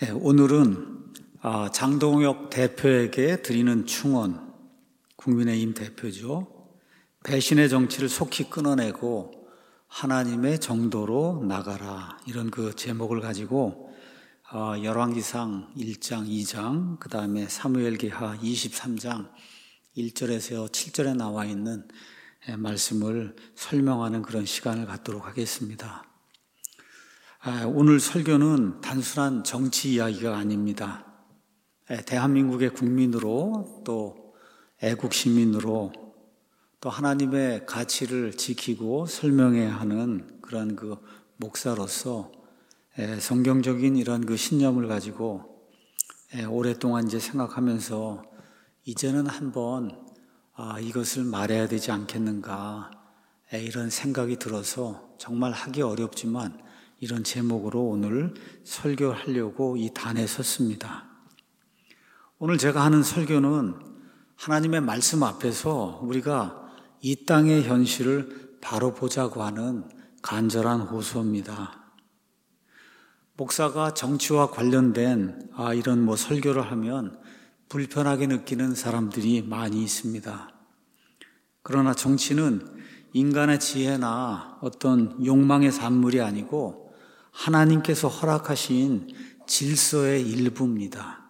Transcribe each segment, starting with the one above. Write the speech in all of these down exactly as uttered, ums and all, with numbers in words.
네, 오늘은 장동혁 대표에게 드리는 충언, 국민의힘 대표죠. 배신의 정치를 속히 끊어내고 하나님의 정도로 나가라, 이런 그 제목을 가지고 열왕기상 일 장, 이 장, 그 다음에 사무엘기하 이십삼 장 일 절에서 칠 절에 나와 있는 말씀을 설명하는 그런 시간을 갖도록 하겠습니다. 오늘 설교는 단순한 정치 이야기가 아닙니다. 대한민국의 국민으로, 또 애국 시민으로, 또 하나님의 가치를 지키고 설명해야 하는 그런 그 목사로서 성경적인 이런 그 신념을 가지고 오랫동안 이제 생각하면서 이제는 한번 아, 이것을 말해야 되지 않겠는가, 이런 생각이 들어서 정말 하기 어렵지만 이런 제목으로 오늘 설교하려고 이 단에 섰습니다. 오늘 제가 하는 설교는 하나님의 말씀 앞에서 우리가 이 땅의 현실을 바로 보자고 하는 간절한 호소입니다. 목사가 정치와 관련된 아, 이런 뭐 설교를 하면 불편하게 느끼는 사람들이 많이 있습니다. 그러나 정치는 인간의 지혜나 어떤 욕망의 산물이 아니고 하나님께서 허락하신 질서의 일부입니다.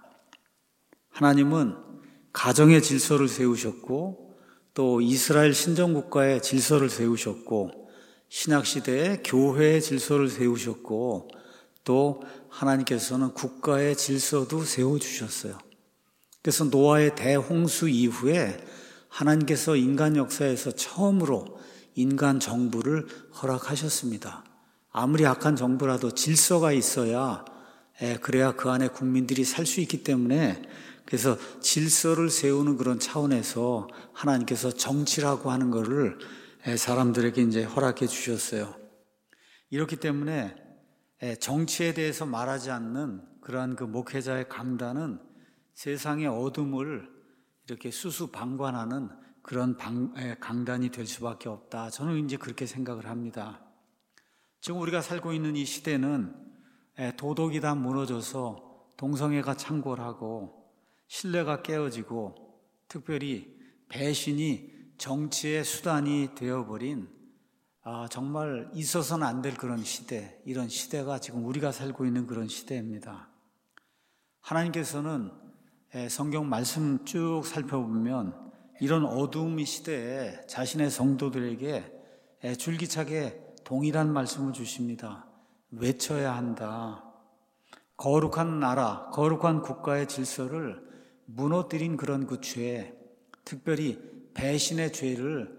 하나님은 가정의 질서를 세우셨고, 또 이스라엘 신정국가의 질서를 세우셨고, 신약시대에 교회의 질서를 세우셨고, 또 하나님께서는 국가의 질서도 세워주셨어요. 그래서 노아의 대홍수 이후에 하나님께서 인간 역사에서 처음으로 인간 정부를 허락하셨습니다. 아무리 악한 정부라도 질서가 있어야, 그래야 그 안에 국민들이 살 수 있기 때문에, 그래서 질서를 세우는 그런 차원에서 하나님께서 정치라고 하는 것을 사람들에게 이제 허락해 주셨어요. 이렇기 때문에 정치에 대해서 말하지 않는 그러한 그 목회자의 강단은 세상의 어둠을 이렇게 수수방관하는 그런 방, 강단이 될 수밖에 없다. 저는 이제 그렇게 생각을 합니다. 지금 우리가 살고 있는 이 시대는 도덕이 다 무너져서 동성애가 창궐하고 신뢰가 깨어지고, 특별히 배신이 정치의 수단이 되어버린 아, 정말 있어서는 안 될 그런 시대, 이런 시대가 지금 우리가 살고 있는 그런 시대입니다. 하나님께서는 성경 말씀 쭉 살펴보면 이런 어두움 시대에 자신의 성도들에게 줄기차게 동일한 말씀을 주십니다. 외쳐야 한다. 거룩한 나라, 거룩한 국가의 질서를 무너뜨린 그런 그 죄, 특별히 배신의 죄를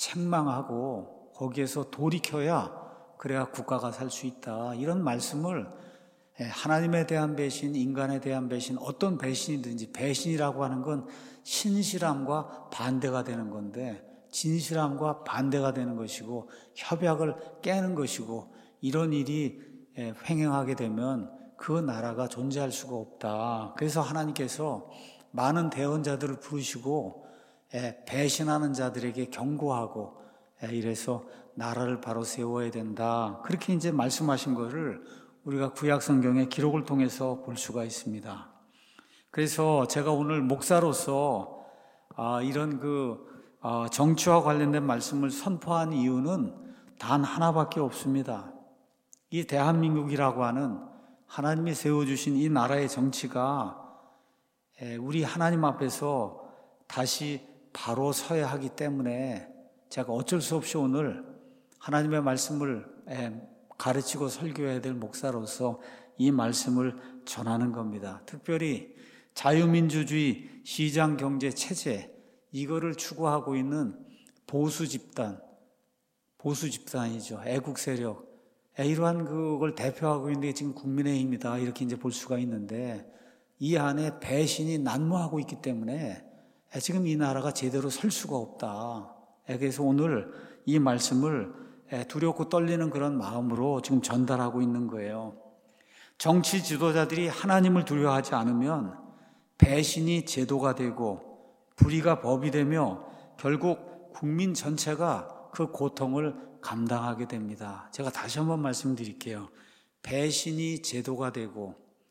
책망하고 거기에서 돌이켜야 그래야 국가가 살 수 있다. 이런 말씀을 하나님에 대한 배신, 인간에 대한 배신, 어떤 배신이든지, 배신이라고 하는 건 신실함과 반대가 되는 건데, 진실함과 반대가 되는 것이고 협약을 깨는 것이고, 이런 일이 횡행하게 되면 그 나라가 존재할 수가 없다. 그래서 하나님께서 많은 대언자들을 부르시고 배신하는 자들에게 경고하고, 이래서 나라를 바로 세워야 된다. 그렇게 이제 말씀하신 것을 우리가 구약 성경의 기록을 통해서 볼 수가 있습니다. 그래서 제가 오늘 목사로서 이런 그 정치와 관련된 말씀을 선포한 이유는 단 하나밖에 없습니다. 이 대한민국이라고 하는 하나님이 세워주신 이 나라의 정치가 우리 하나님 앞에서 다시 바로 서야 하기 때문에 제가 어쩔 수 없이 오늘 하나님의 말씀을 가르치고 설교해야 될 목사로서 이 말씀을 전하는 겁니다. 특별히 자유민주주의 시장경제 체제, 이거를 추구하고 있는 보수 집단, 보수 집단이죠. 애국 세력, 이러한 그걸 대표하고 있는 게 지금 국민의힘이다. 이렇게 이제 볼 수가 있는데, 이 안에 배신이 난무하고 있기 때문에 지금 이 나라가 제대로 설 수가 없다. 그래서 오늘 이 말씀을 두렵고 떨리는 그런 마음으로 지금 전달하고 있는 거예요. 정치 지도자들이 하나님을 두려워하지 않으면 배신이 제도가 되고 불의가 법이 되며 결국 국민 전체가 그 고통을 감당하게 됩니다. 제가 다시 한번 말씀드릴게요. 배신이 제도가 되고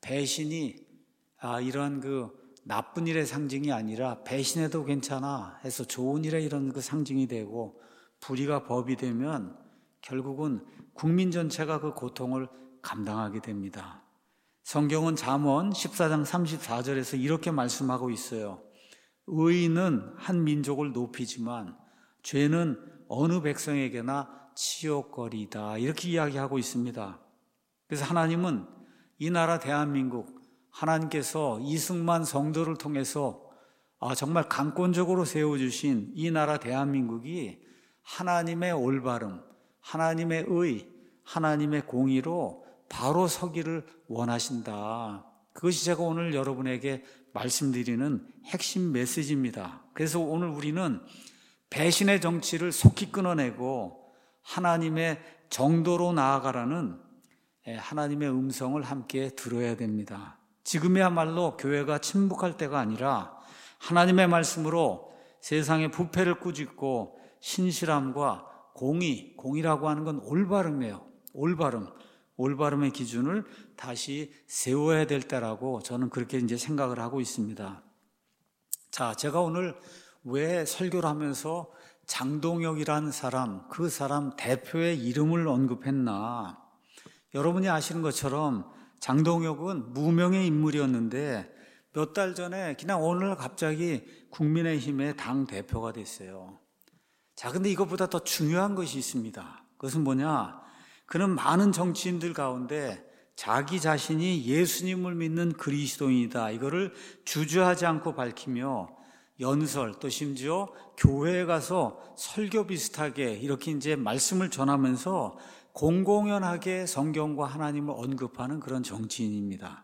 배신이 아, 이런 그 나쁜 일의 상징이 아니라 배신해도 괜찮아 해서 좋은 일의 이런 그 상징이 되고, 불의가 법이 되면 결국은 국민 전체가 그 고통을 감당하게 됩니다. 성경은 잠언 십사 장 삼십사 절에서 이렇게 말씀하고 있어요. 의인은 한 민족을 높이지만 죄는 어느 백성에게나 치욕거리다, 이렇게 이야기하고 있습니다. 그래서 하나님은 이 나라 대한민국, 하나님께서 이승만 성도를 통해서 아, 정말 강권적으로 세워주신 이 나라 대한민국이 하나님의 올바름, 하나님의 의, 하나님의 공의로 바로 서기를 원하신다. 그것이 제가 오늘 여러분에게 말씀드리는 핵심 메시지입니다. 그래서 오늘 우리는 배신의 정치를 속히 끊어내고 하나님의 정도로 나아가라는 하나님의 음성을 함께 들어야 됩니다. 지금이야말로 교회가 침묵할 때가 아니라 하나님의 말씀으로 세상의 부패를 꾸짖고 신실함과 공의, 공의라고 하는 건 올바름이에요. 올바름, 올바름의 기준을 다시 세워야 될 때라고 저는 그렇게 이제 생각을 하고 있습니다. 자, 제가 오늘 왜 설교를 하면서 장동혁이라는 사람, 그 사람 대표의 이름을 언급했나? 여러분이 아시는 것처럼 장동혁은 무명의 인물이었는데 몇 달 전에 그냥 오늘 갑자기 국민의힘의 당 대표가 됐어요. 자, 근데 이것보다 더 중요한 것이 있습니다. 그것은 뭐냐? 그는 많은 정치인들 가운데 자기 자신이 예수님을 믿는 그리스도인이다, 이거를 주저하지 않고 밝히며 연설, 또 심지어 교회에 가서 설교 비슷하게 이렇게 이제 말씀을 전하면서 공공연하게 성경과 하나님을 언급하는 그런 정치인입니다.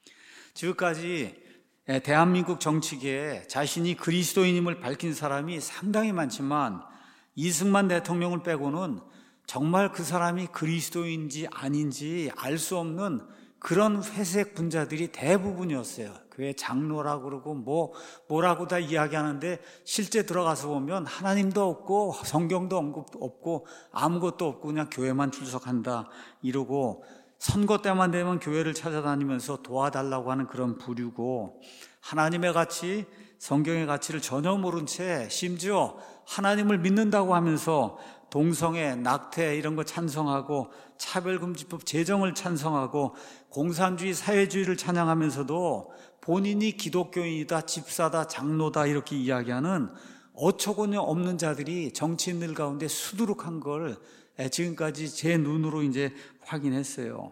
지금까지 대한민국 정치계에 자신이 그리스도인임을 밝힌 사람이 상당히 많지만 이승만 대통령을 빼고는 정말 그 사람이 그리스도인지 아닌지 알 수 없는 그런 회색 분자들이 대부분이었어요. 교회 장로라고 그러고 뭐 뭐라고 다 이야기하는데 실제 들어가서 보면 하나님도 없고 성경도 없고 아무것도 없고 그냥 교회만 출석한다 이러고, 선거 때만 되면 교회를 찾아다니면서 도와달라고 하는 그런 부류고, 하나님의 가치, 성경의 가치를 전혀 모른 채 심지어 하나님을 믿는다고 하면서 동성애, 낙태 이런 거 찬성하고 차별금지법 제정을 찬성하고 공산주의, 사회주의를 찬양하면서도 본인이 기독교인이다, 집사다, 장로다 이렇게 이야기하는 어처구니 없는 자들이 정치인들 가운데 수두룩한 걸 지금까지 제 눈으로 이제 확인했어요.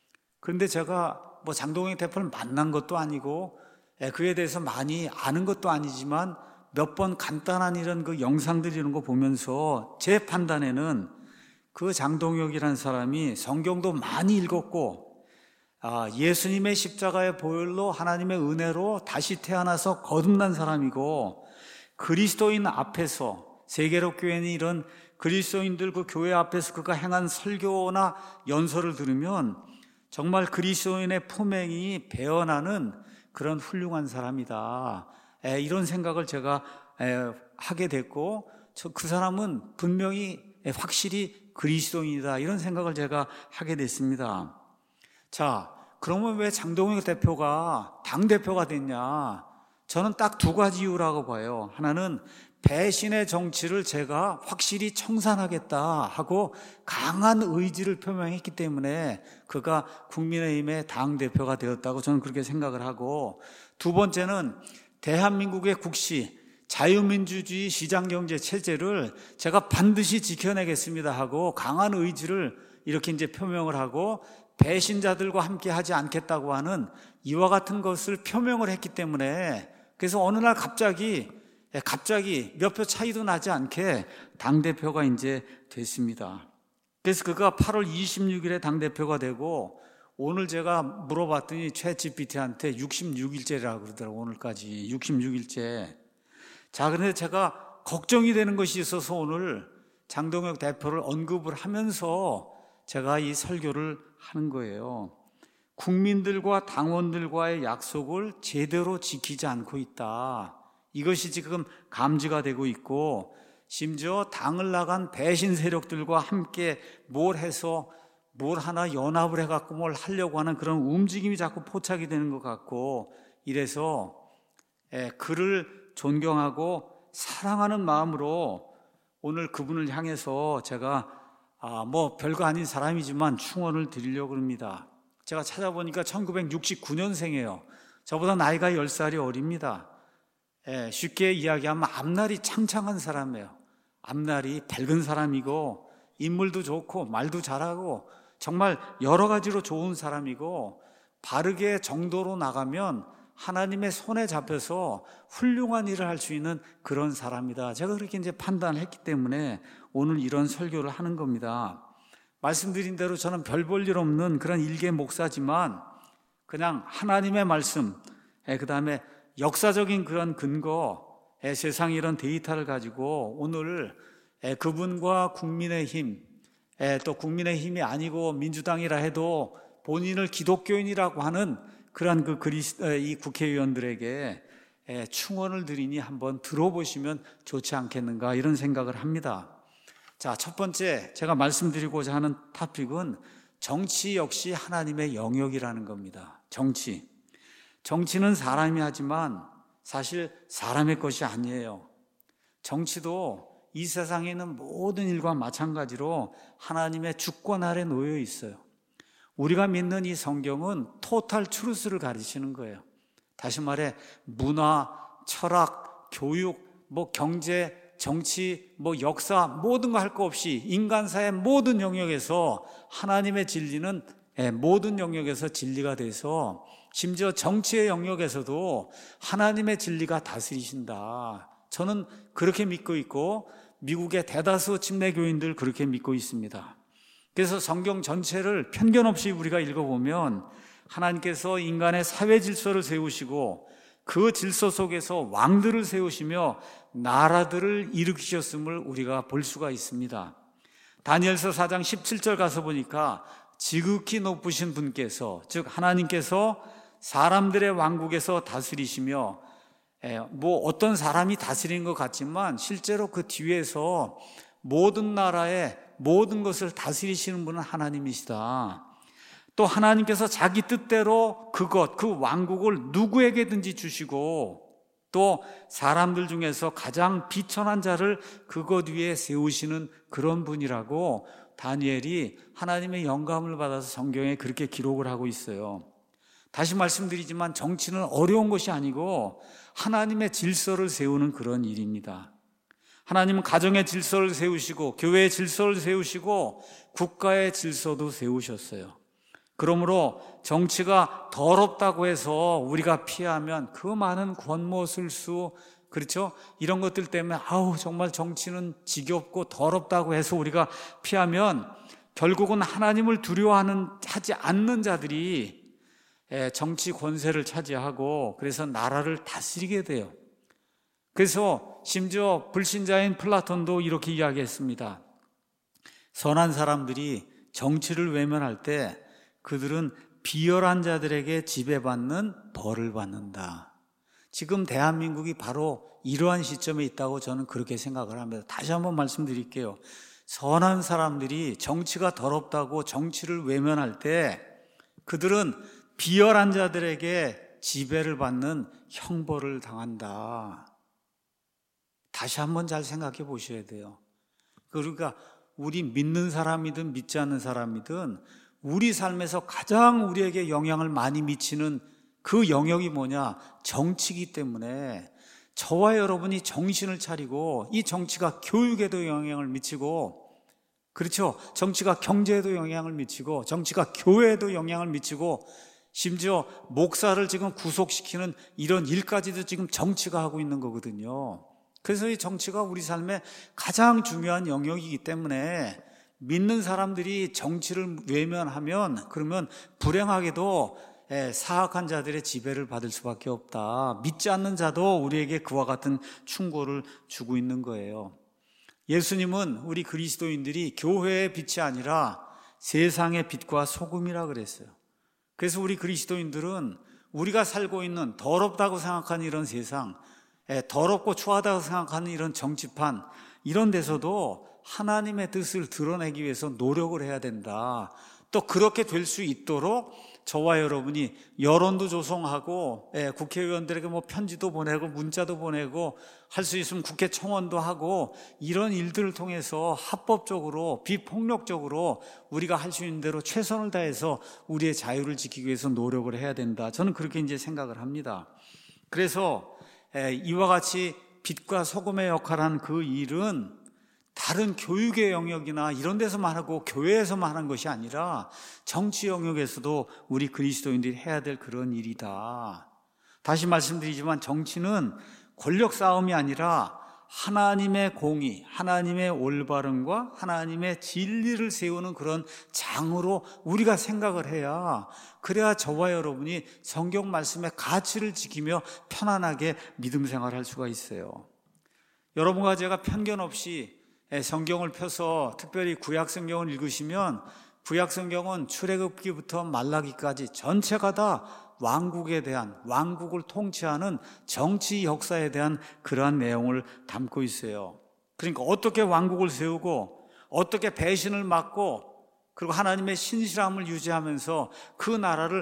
그런데 제가 뭐 장동혁 대표를 만난 것도 아니고 그에 대해서 많이 아는 것도 아니지만 몇 번 간단한 이런 그 영상들 이런 거 보면서 제 판단에는 그 장동혁이라는 사람이 성경도 많이 읽었고, 아, 예수님의 십자가의 보혈로 하나님의 은혜로 다시 태어나서 거듭난 사람이고, 그리스도인 앞에서 세계로 교회는 이런 그리스도인들 그 교회 앞에서 그가 행한 설교나 연설을 들으면 정말 그리스도인의 품행이 배어나는 그런 훌륭한 사람이다, 에, 이런 생각을 제가 에, 하게 됐고, 저, 그 사람은 분명히 에, 확실히 그리스도인이다, 이런 생각을 제가 하게 됐습니다. 자, 그러면 왜 장동혁 대표가 당대표가 됐냐? 저는 딱 두 가지 이유라고 봐요. 하나는 배신의 정치를 제가 확실히 청산하겠다 하고 강한 의지를 표명했기 때문에 그가 국민의힘의 당대표가 되었다고 저는 그렇게 생각을 하고, 두 번째는 대한민국의 국시, 자유민주주의 시장경제 체제를 제가 반드시 지켜내겠습니다 하고 강한 의지를 이렇게 이제 표명을 하고 배신자들과 함께 하지 않겠다고 하는 이와 같은 것을 표명을 했기 때문에, 그래서 어느 날 갑자기 갑자기 몇 표 차이도 나지 않게 당대표가 이제 됐습니다. 그래서 그가 팔월 이십육일에 당대표가 되고, 오늘 제가 물어봤더니 챗지피티한테 육십육 일째라고 그러더라고요. 오늘까지 육십육 일째. 자, 그런데 제가 걱정이 되는 것이 있어서 오늘 장동혁 대표를 언급을 하면서 제가 이 설교를 하는 거예요. 국민들과 당원들과의 약속을 제대로 지키지 않고 있다. 이것이 지금 감지가 되고 있고, 심지어 당을 나간 배신 세력들과 함께 뭘 해서 뭘 하나 연합을 해갖고 뭘 하려고 하는 그런 움직임이 자꾸 포착이 되는 것 같고, 이래서 그를 존경하고 사랑하는 마음으로 오늘 그분을 향해서 제가 아, 뭐 별거 아닌 사람이지만 충원을 드리려고 합니다. 제가 찾아보니까 천구백육십구 년생이에요. 저보다 나이가 열 살이 어립니다. 예, 쉽게 이야기하면 앞날이 창창한 사람이에요. 앞날이 밝은 사람이고 인물도 좋고 말도 잘하고 정말 여러 가지로 좋은 사람이고, 바르게 정도로 나가면 하나님의 손에 잡혀서 훌륭한 일을 할 수 있는 그런 사람이다. 제가 그렇게 이제 판단했기 때문에 오늘 이런 설교를 하는 겁니다. 말씀드린 대로 저는 별 볼 일 없는 그런 일개 목사지만 그냥 하나님의 말씀, 그 다음에 역사적인 그런 근거, 세상 이런 데이터를 가지고 오늘 그분과 국민의힘, 또 국민의힘이 아니고 민주당이라 해도 본인을 기독교인이라고 하는 그러한 그 그리스, 이 국회의원들에게 충원을 드리니 한번 들어보시면 좋지 않겠는가, 이런 생각을 합니다. 자, 첫 번째 제가 말씀드리고자 하는 토픽은 정치 역시 하나님의 영역이라는 겁니다. 정치. 정치는 사람이 하지만 사실 사람의 것이 아니에요. 정치도 이 세상에 있는 모든 일과 마찬가지로 하나님의 주권 아래 놓여 있어요. 우리가 믿는 이 성경은 토탈 트루스를 가르치는 거예요. 다시 말해 문화, 철학, 교육, 뭐 경제, 정치, 뭐 역사, 모든 거 할 거 없이 인간사의 모든 영역에서 하나님의 진리는 모든 영역에서 진리가 돼서 심지어 정치의 영역에서도 하나님의 진리가 다스리신다. 저는 그렇게 믿고 있고 미국의 대다수 침례교인들 그렇게 믿고 있습니다. 그래서 성경 전체를 편견 없이 우리가 읽어보면 하나님께서 인간의 사회 질서를 세우시고 그 질서 속에서 왕들을 세우시며 나라들을 일으키셨음을 우리가 볼 수가 있습니다. 다니엘서 사 장 십칠 절 가서 보니까 지극히 높으신 분께서, 즉 하나님께서 사람들의 왕국에서 다스리시며, 뭐 어떤 사람이 다스리는 것 같지만 실제로 그 뒤에서 모든 나라의 모든 것을 다스리시는 분은 하나님이시다. 또 하나님께서 자기 뜻대로 그것, 그 왕국을 누구에게든지 주시고 또 사람들 중에서 가장 비천한 자를 그것 위에 세우시는 그런 분이라고 다니엘이 하나님의 영감을 받아서 성경에 그렇게 기록을 하고 있어요. 다시 말씀드리지만 정치는 어려운 것이 아니고 하나님의 질서를 세우는 그런 일입니다. 하나님은 가정의 질서를 세우시고 교회의 질서를 세우시고 국가의 질서도 세우셨어요. 그러므로 정치가 더럽다고 해서 우리가 피하면 그 많은 권모술수, 그렇죠? 이런 것들 때문에 아우 정말 정치는 지겹고 더럽다고 해서 우리가 피하면 결국은 하나님을 두려워하는 하지 않는 자들이 정치 권세를 차지하고 그래서 나라를 다스리게 돼요. 그래서 심지어 불신자인 플라톤도 이렇게 이야기했습니다. 선한 사람들이 정치를 외면할 때 그들은 비열한 자들에게 지배받는 벌을 받는다. 지금 대한민국이 바로 이러한 시점에 있다고 저는 그렇게 생각을 합니다. 다시 한번 말씀드릴게요. 선한 사람들이 정치가 더럽다고 정치를 외면할 때 그들은 비열한 자들에게 지배를 받는 형벌을 당한다. 다시 한번 잘 생각해 보셔야 돼요. 그러니까 우리 믿는 사람이든 믿지 않는 사람이든 우리 삶에서 가장 우리에게 영향을 많이 미치는 그 영역이 뭐냐? 정치이기 때문에 저와 여러분이 정신을 차리고 이 정치가 교육에도 영향을 미치고, 그렇죠? 정치가 경제에도 영향을 미치고 정치가 교회에도 영향을 미치고 심지어 목사를 지금 구속시키는 이런 일까지도 지금 정치가 하고 있는 거거든요. 그래서 이 정치가 우리 삶의 가장 중요한 영역이기 때문에 믿는 사람들이 정치를 외면하면 그러면 불행하게도 사악한 자들의 지배를 받을 수밖에 없다. 믿지 않는 자도 우리에게 그와 같은 충고를 주고 있는 거예요. 예수님은 우리 그리스도인들이 교회의 빛이 아니라 세상의 빛과 소금이라 그랬어요. 그래서 우리 그리스도인들은 우리가 살고 있는 더럽다고 생각하는 이런 세상, 더럽고 추하다고 생각하는 이런 정치판, 이런 데서도 하나님의 뜻을 드러내기 위해서 노력을 해야 된다. 또 그렇게 될 수 있도록 저와 여러분이 여론도 조성하고, 예, 국회의원들에게 뭐 편지도 보내고 문자도 보내고 할 수 있으면 국회 청원도 하고, 이런 일들을 통해서 합법적으로 비폭력적으로 우리가 할 수 있는 대로 최선을 다해서 우리의 자유를 지키기 위해서 노력을 해야 된다. 저는 그렇게 이제 생각을 합니다. 그래서 예, 이와 같이 빛과 소금의 역할을 그 일은 다른 교육의 영역이나 이런 데서만 하고 교회에서만 하는 것이 아니라 정치 영역에서도 우리 그리스도인들이 해야 될 그런 일이다. 다시 말씀드리지만 정치는 권력 싸움이 아니라 하나님의 공의, 하나님의 올바름과 하나님의 진리를 세우는 그런 장으로 우리가 생각을 해야, 그래야 저와 여러분이 성경 말씀의 가치를 지키며 편안하게 믿음 생활할 수가 있어요. 여러분과 제가 편견 없이 성경을 펴서 특별히 구약 성경을 읽으시면 구약 성경은 출애굽기부터 말라기까지 전체가 다 왕국에 대한, 왕국을 통치하는 정치 역사에 대한 그러한 내용을 담고 있어요. 그러니까 어떻게 왕국을 세우고 어떻게 배신을 막고 그리고 하나님의 신실함을 유지하면서 그 나라를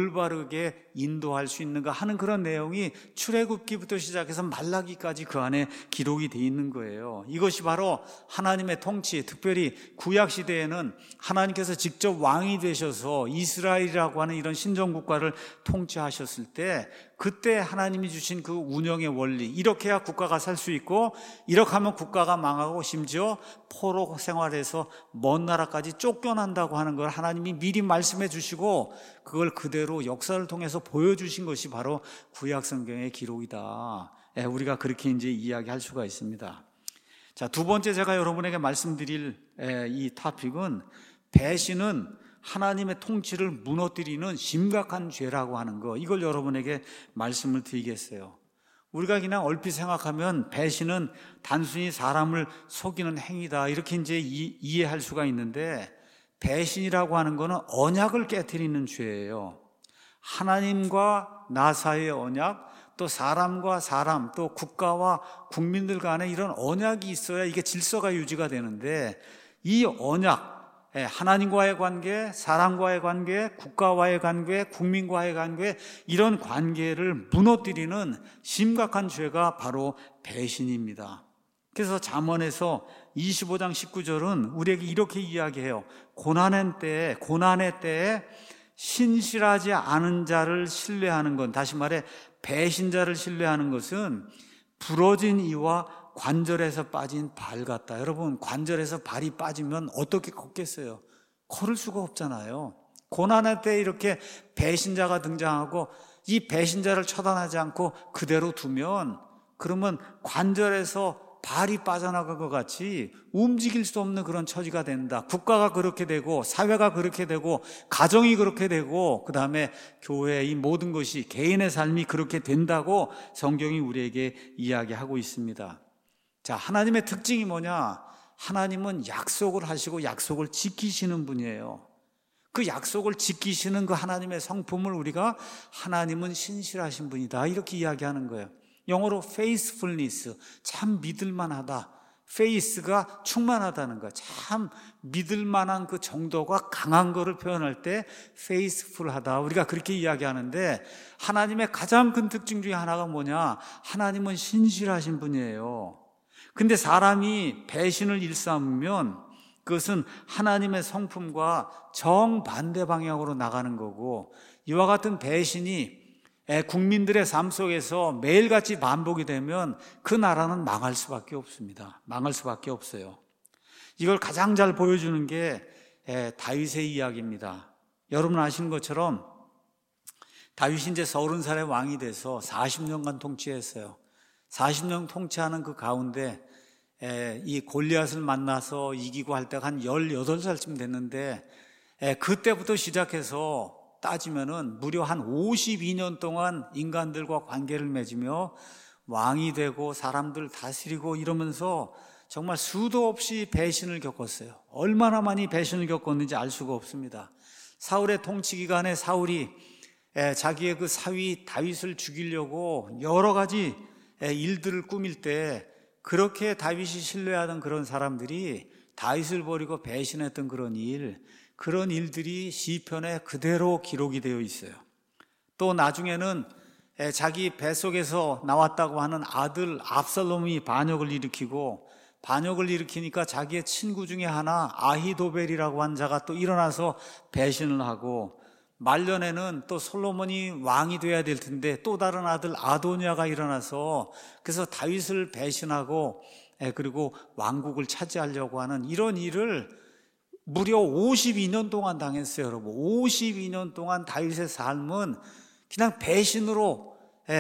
올바르게 인도할 수 있는가 하는 그런 내용이 출애굽기부터 시작해서 말라기까지 그 안에 기록이 되어 있는 거예요. 이것이 바로 하나님의 통치, 특별히 구약시대에는 하나님께서 직접 왕이 되셔서 이스라엘이라고 하는 이런 신정국가를 통치하셨을 때, 그때 하나님이 주신 그 운영의 원리, 이렇게 해야 국가가 살 수 있고, 이렇게 하면 국가가 망하고 심지어 포로 생활에서 먼 나라까지 쫓겨난다고 하는 걸 하나님이 미리 말씀해 주시고 그걸 그대로 역사를 통해서 보여주신 것이 바로 구약 성경의 기록이다. 예, 우리가 그렇게 이제 이야기할 수가 있습니다. 자, 두 번째 제가 여러분에게 말씀드릴 예, 이 토픽은 배신은 하나님의 통치를 무너뜨리는 심각한 죄라고 하는 거, 이걸 여러분에게 말씀을 드리겠어요. 우리가 그냥 얼핏 생각하면 배신은 단순히 사람을 속이는 행위다, 이렇게 이제 이, 이해할 수가 있는데, 배신이라고 하는 거는 언약을 깨트리는 죄예요. 하나님과 나 사이의 언약, 또 사람과 사람, 또 국가와 국민들 간에 이런 언약이 있어야 이게 질서가 유지가 되는데, 이 언약, 하나님과의 관계, 사람과의 관계, 국가와의 관계, 국민과의 관계, 이런 관계를 무너뜨리는 심각한 죄가 바로 배신입니다. 그래서 잠언에서 이십오 장 십구 절은 우리에게 이렇게 이야기해요. 고난의 때에, 고난의 때에 신실하지 않은 자를 신뢰하는 건, 다시 말해 배신자를 신뢰하는 것은 부러진 이와 관절에서 빠진 발 같다. 여러분, 관절에서 발이 빠지면 어떻게 걷겠어요? 걸을 수가 없잖아요. 고난의 때 이렇게 배신자가 등장하고 이 배신자를 처단하지 않고 그대로 두면, 그러면 관절에서 발이 빠져나갈 것 같이 움직일 수 없는 그런 처지가 된다. 국가가 그렇게 되고 사회가 그렇게 되고 가정이 그렇게 되고 그 다음에 교회, 이 모든 것이, 개인의 삶이 그렇게 된다고 성경이 우리에게 이야기하고 있습니다. 자, 하나님의 특징이 뭐냐? 하나님은 약속을 하시고 약속을 지키시는 분이에요. 그 약속을 지키시는 그 하나님의 성품을 우리가 하나님은 신실하신 분이다, 이렇게 이야기하는 거예요. 영어로 faithfulness, 참 믿을만하다. faith가 충만하다는 거, 참 믿을만한 그 정도가 강한 거를 표현할 때 faithful하다, 우리가 그렇게 이야기하는데, 하나님의 가장 큰 특징 중에 하나가 뭐냐? 하나님은 신실하신 분이에요. 근데 사람이 배신을 일삼으면 그것은 하나님의 성품과 정반대 방향으로 나가는 거고, 이와 같은 배신이 국민들의 삶 속에서 매일같이 반복이 되면 그 나라는 망할 수밖에 없습니다. 망할 수밖에 없어요. 이걸 가장 잘 보여주는 게 다윗의 이야기입니다. 여러분 아시는 것처럼 다윗이 이제 서른 살의 왕이 돼서 사십 년간 통치했어요. 사십 년 통치하는 그 가운데 이 골리앗을 만나서 이기고 할 때가 한 열여덟 살쯤 됐는데, 그때부터 시작해서 따지면은 무려 한 오십이 년 동안 인간들과 관계를 맺으며 왕이 되고 사람들 다스리고 이러면서 정말 수도 없이 배신을 겪었어요. 얼마나 많이 배신을 겪었는지 알 수가 없습니다. 사울의 통치 기간에 사울이 자기의 그 사위 다윗을 죽이려고 여러 가지 일들을 꾸밀 때, 그렇게 다윗이 신뢰하던 그런 사람들이 다윗을 버리고 배신했던 그런 일, 그런 일들이 시편에 그대로 기록이 되어 있어요. 또 나중에는 자기 뱃속에서 나왔다고 하는 아들 압살롬이 반역을 일으키고, 반역을 일으키니까 자기의 친구 중에 하나 아히도벨이라고 한 자가 또 일어나서 배신을 하고, 말년에는 또 솔로몬이 왕이 돼야 될 텐데 또 다른 아들 아도니아가 일어나서 그래서 다윗을 배신하고 그리고 왕국을 차지하려고 하는 이런 일을 무려 오십이 년 동안 당했어요. 여러분, 오십이 년 동안 다윗의 삶은 그냥 배신으로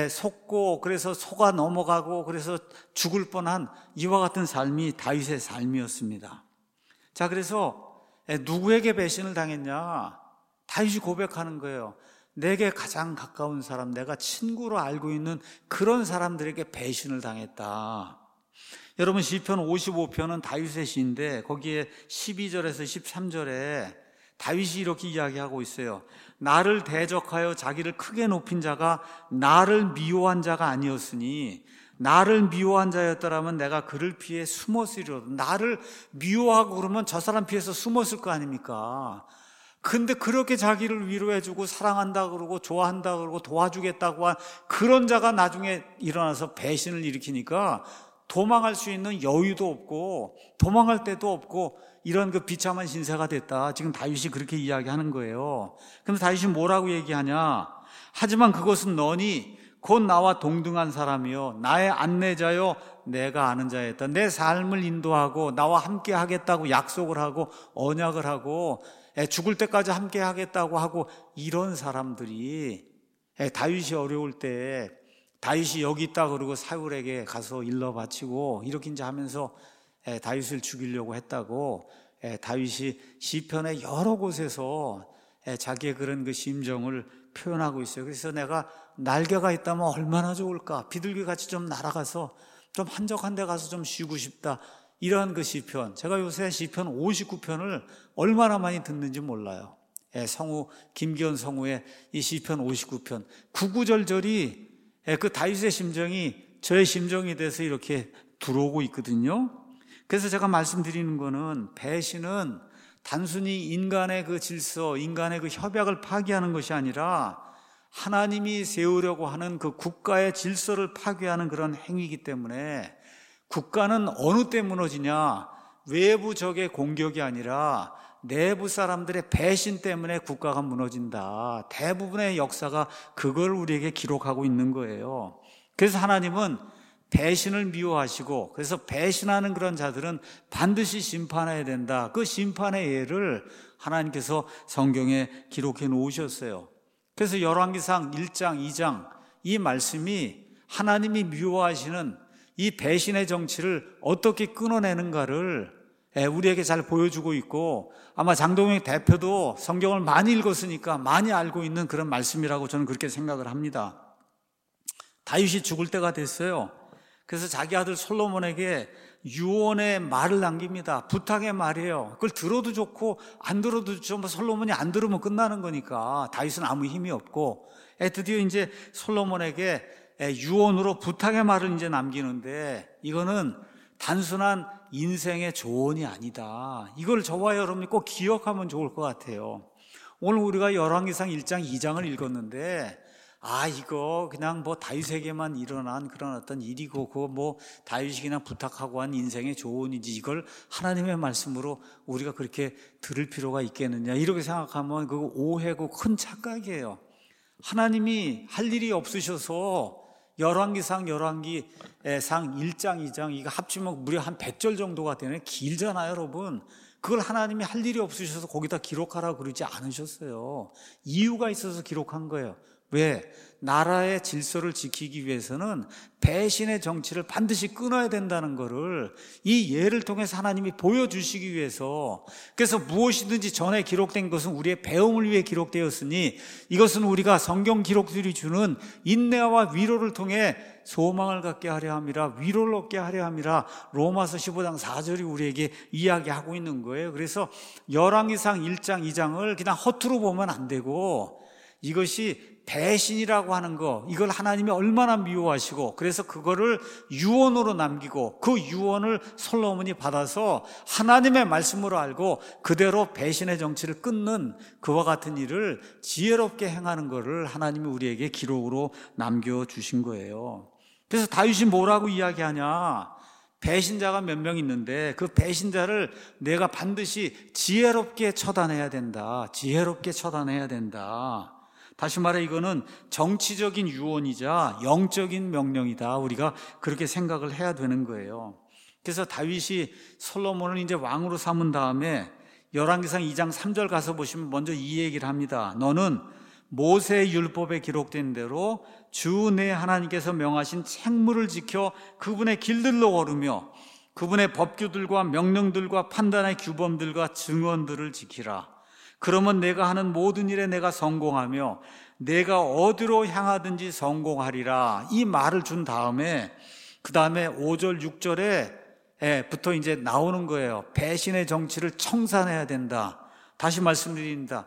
속고, 그래서 속아 넘어가고, 그래서 죽을 뻔한 이와 같은 삶이 다윗의 삶이었습니다. 자, 그래서 누구에게 배신을 당했냐? 다윗이 고백하는 거예요. 내게 가장 가까운 사람, 내가 친구로 알고 있는 그런 사람들에게 배신을 당했다. 여러분, 시편 오십오 편은 다윗의 시인데 거기에 십이 절에서 십삼 절에 다윗이 이렇게 이야기하고 있어요. 나를 대적하여 자기를 크게 높인 자가 나를 미워한 자가 아니었으니, 나를 미워한 자였더라면 내가 그를 피해 숨었으리로다. 나를 미워하고 그러면 저 사람 피해서 숨었을 거 아닙니까? 근데 그렇게 자기를 위로해주고 사랑한다 그러고 좋아한다 그러고 도와주겠다고 한 그런 자가 나중에 일어나서 배신을 일으키니까 도망할 수 있는 여유도 없고 도망할 데도 없고 이런 그 비참한 신세가 됐다. 지금 다윗이 그렇게 이야기하는 거예요. 근데 다윗이 뭐라고 얘기하냐? 하지만 그것은 너니 곧 나와 동등한 사람이요 나의 안내자요 내가 아는 자였다. 내 삶을 인도하고 나와 함께 하겠다고 약속을 하고 언약을 하고 죽을 때까지 함께 하겠다고 하고 이런 사람들이 다윗이 어려울 때 다윗이 여기 있다 그러고 사울에게 가서 일러 바치고 이렇게 이제 하면서 다윗을 죽이려고 했다고 다윗이 시편의 여러 곳에서 자기의 그런 그 심정을 표현하고 있어요. 그래서 내가 날개가 있다면 얼마나 좋을까? 비둘기같이 좀 날아가서 좀 한적한 데 가서 좀 쉬고 싶다. 이런 그 시편, 제가 요새 시편 오십구 편을 얼마나 많이 듣는지 몰라요. 성우, 김기현 성우의 이 시편 오십구 편 구구절절이 그 다윗의 심정이 저의 심정이 돼서 이렇게 들어오고 있거든요. 그래서 제가 말씀드리는 거는 배신은 단순히 인간의 그 질서, 인간의 그 협약을 파기하는 것이 아니라 하나님이 세우려고 하는 그 국가의 질서를 파괴하는 그런 행위이기 때문에 국가는 어느 때 무너지냐? 외부 적의 공격이 아니라 내부 사람들의 배신 때문에 국가가 무너진다. 대부분의 역사가 그걸 우리에게 기록하고 있는 거예요. 그래서 하나님은 배신을 미워하시고, 그래서 배신하는 그런 자들은 반드시 심판해야 된다. 그 심판의 예를 하나님께서 성경에 기록해 놓으셨어요. 그래서 열왕기상 일 장, 이 장 이 말씀이 하나님이 미워하시는 이 배신의 정치를 어떻게 끊어내는가를 우리에게 잘 보여주고 있고, 아마 장동영 대표도 성경을 많이 읽었으니까 많이 알고 있는 그런 말씀이라고 저는 그렇게 생각을 합니다. 다윗이 죽을 때가 됐어요. 그래서 자기 아들 솔로몬에게 유언의 말을 남깁니다. 부탁의 말이에요. 그걸 들어도 좋고 안 들어도 좋죠. 뭐 솔로몬이 안 들으면 끝나는 거니까 다윗은 아무 힘이 없고, 드디어 이제 솔로몬에게 유언으로 부탁의 말을 이제 남기는데, 이거는 단순한 인생의 조언이 아니다. 이걸 저와 여러분이 꼭 기억하면 좋을 것 같아요. 오늘 우리가 열왕기상 일 장, 이 장을 읽었는데, 아, 이거 그냥 뭐 다윗에게만 일어난 그런 어떤 일이고, 그거 뭐 다윗이 그냥 부탁하고 한 인생의 조언이지, 이걸 하나님의 말씀으로 우리가 그렇게 들을 필요가 있겠느냐, 이렇게 생각하면 그거 오해고 큰 착각이에요. 하나님이 할 일이 없으셔서 열왕기상, 열왕기상 일 장, 이 장 이거 합치면 무려 한 백 절 정도가 되네. 길잖아요, 여러분. 그걸 하나님이 할 일이 없으셔서 거기다 기록하라고 그러지 않으셨어요. 이유가 있어서 기록한 거예요. 왜? 나라의 질서를 지키기 위해서는 배신의 정치를 반드시 끊어야 된다는 것을 이 예를 통해서 하나님이 보여주시기 위해서, 그래서 무엇이든지 전에 기록된 것은 우리의 배움을 위해 기록되었으니 이것은 우리가 성경 기록들이 주는 인내와 위로를 통해 소망을 갖게 하려 함이라, 위로를 얻게 하려 함이라, 로마서 십오 장 사 절이 우리에게 이야기하고 있는 거예요. 그래서 열왕기상 일 장, 이 장을 그냥 허투루 보면 안 되고, 이것이 배신이라고 하는 거, 이걸 하나님이 얼마나 미워하시고, 그래서 그거를 유언으로 남기고 그 유언을 솔로몬이 받아서 하나님의 말씀으로 알고 그대로 배신의 정치를 끊는 그와 같은 일을 지혜롭게 행하는 것을 하나님이 우리에게 기록으로 남겨주신 거예요. 그래서 다윗이 뭐라고 이야기하냐? 배신자가 몇 명 있는데 그 배신자를 내가 반드시 지혜롭게 처단해야 된다. 지혜롭게 처단해야 된다. 다시 말해 이거는 정치적인 유언이자 영적인 명령이다. 우리가 그렇게 생각을 해야 되는 거예요. 그래서 다윗이 솔로몬을 이제 왕으로 삼은 다음에 열왕기상 이 장 삼 절 가서 보시면 먼저 이 얘기를 합니다. 너는 모세의 율법에 기록된 대로 주 내 하나님께서 명하신 책무를 지켜 그분의 길들로 걸으며 그분의 법규들과 명령들과 판단의 규범들과 증언들을 지키라. 그러면 내가 하는 모든 일에 내가 성공하며 내가 어디로 향하든지 성공하리라. 이 말을 준 다음에 그 다음에 오 절 육 절에 부터 이제 나오는 거예요. 배신의 정치를 청산해야 된다. 다시 말씀드립니다.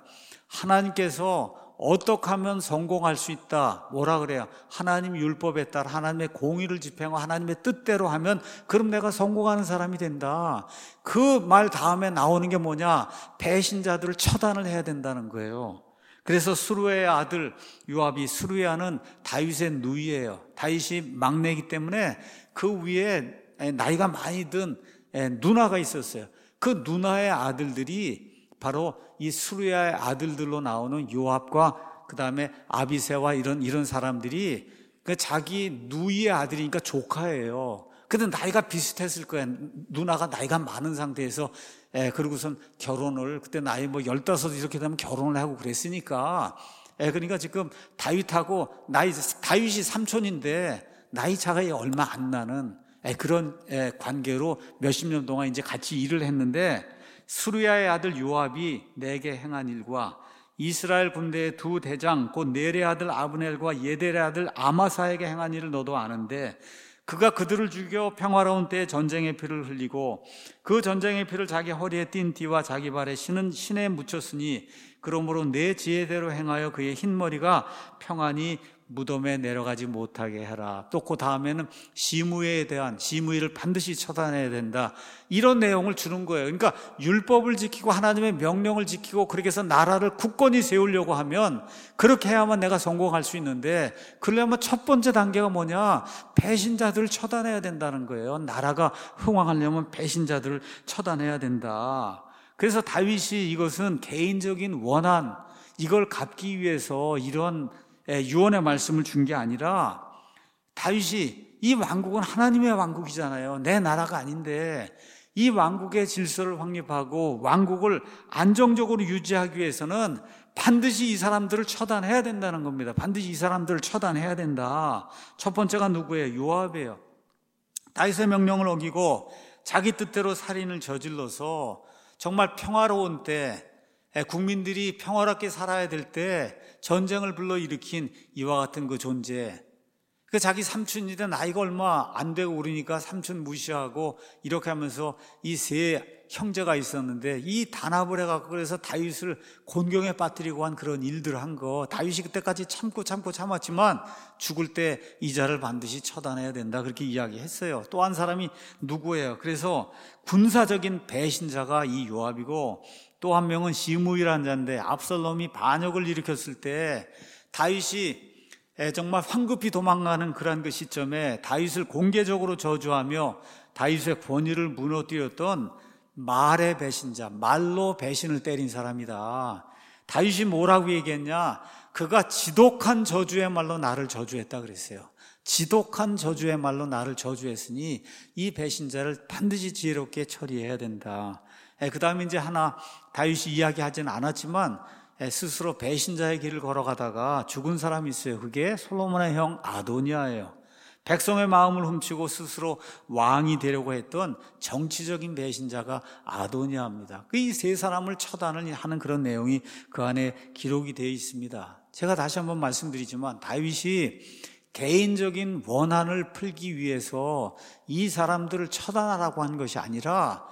하나님께서 어떻게 하면 성공할 수 있다. 뭐라 그래요? 하나님 율법에 따라 하나님의 공의를 집행하고 하나님의 뜻대로 하면 그럼 내가 성공하는 사람이 된다. 그 말 다음에 나오는 게 뭐냐? 배신자들을 처단을 해야 된다는 거예요. 그래서 수루의 아들 요압이, 수루야는 다윗의 누이예요. 다윗이 막내이기 때문에 그 위에 나이가 많이 든 누나가 있었어요. 그 누나의 아들들이 바로 이 수루야의 아들들로 나오는 요압과 그 다음에 아비새와 이런 이런 사람들이 그 자기 누이의 아들이니까 조카예요. 근데 나이가 비슷했을 거야. 누나가 나이가 많은 상태에서 예, 그러고선 결혼을 그때 나이 뭐 열다섯 이렇게 되면 결혼을 하고 그랬으니까 예, 그러니까 지금 다윗하고 나이 다윗이 삼촌인데 나이 차가 얼마 안 나는 예, 그런 예, 관계로 몇십 년 동안 이제 같이 일을 했는데. 수루야의 아들 요압이 내게 행한 일과 이스라엘 군대의 두 대장 곧 넬의 아들 아브넬과 예델의 아들 아마사에게 행한 일을 너도 아는데 그가 그들을 죽여 평화로운 때에 전쟁의 피를 흘리고 그 전쟁의 피를 자기 허리에 띤 띠와 자기 발에 신은 신에 묻혔으니 그러므로 내 지혜대로 행하여 그의 흰머리가 평안히 무덤에 내려가지 못하게 해라. 또 그 다음에는 시므이에 대한 시므이를 반드시 처단해야 된다. 이런 내용을 주는 거예요. 그러니까 율법을 지키고 하나님의 명령을 지키고 그렇게 해서 나라를 굳건히 세우려고 하면 그렇게 해야만 내가 성공할 수 있는데 그러려면 첫 번째 단계가 뭐냐? 배신자들을 처단해야 된다는 거예요. 나라가 흥왕하려면 배신자들을 처단해야 된다. 그래서 다윗이 이것은 개인적인 원한 이걸 갚기 위해서 이런 유언의 말씀을 준 게 아니라 다윗이 이 왕국은 하나님의 왕국이잖아요. 내 나라가 아닌데 이 왕국의 질서를 확립하고 왕국을 안정적으로 유지하기 위해서는 반드시 이 사람들을 처단해야 된다는 겁니다. 반드시 이 사람들을 처단해야 된다. 첫 번째가 누구예요? 요압이에요. 다윗의 명령을 어기고 자기 뜻대로 살인을 저질러서 정말 평화로운 때 국민들이 평화롭게 살아야 될 때 전쟁을 불러일으킨 이와 같은 그 존재. 그 자기 삼촌인데 나이가 얼마 안 되고 그러니까 삼촌 무시하고 이렇게 하면서 이 세 형제가 있었는데 이 단합을 해갖고 그래서 다윗을 곤경에 빠뜨리고 한 그런 일들을 한 거. 다윗이 그때까지 참고 참고 참았지만 죽을 때 이 자를 반드시 처단해야 된다. 그렇게 이야기했어요. 또 한 사람이 누구예요? 그래서 군사적인 배신자가 이 요압이고 또 한 명은 시므이라는 자인데 압살롬이 반역을 일으켰을 때 다윗이 정말 황급히 도망가는 그런 그 시점에 다윗을 공개적으로 저주하며 다윗의 권위를 무너뜨렸던 말의 배신자, 말로 배신을 때린 사람이다. 다윗이 뭐라고 얘기했냐? 그가 지독한 저주의 말로 나를 저주했다 그랬어요. 지독한 저주의 말로 나를 저주했으니 이 배신자를 반드시 지혜롭게 처리해야 된다. 그 다음에 이제 하나 다윗이 이야기하지는 않았지만 스스로 배신자의 길을 걸어가다가 죽은 사람이 있어요. 그게 솔로몬의 형 아도니아예요. 백성의 마음을 훔치고 스스로 왕이 되려고 했던 정치적인 배신자가 아도니아입니다. 이 세 사람을 처단을 하는 그런 내용이 그 안에 기록이 되어 있습니다. 제가 다시 한번 말씀드리지만 다윗이 개인적인 원한을 풀기 위해서 이 사람들을 처단하라고 한 것이 아니라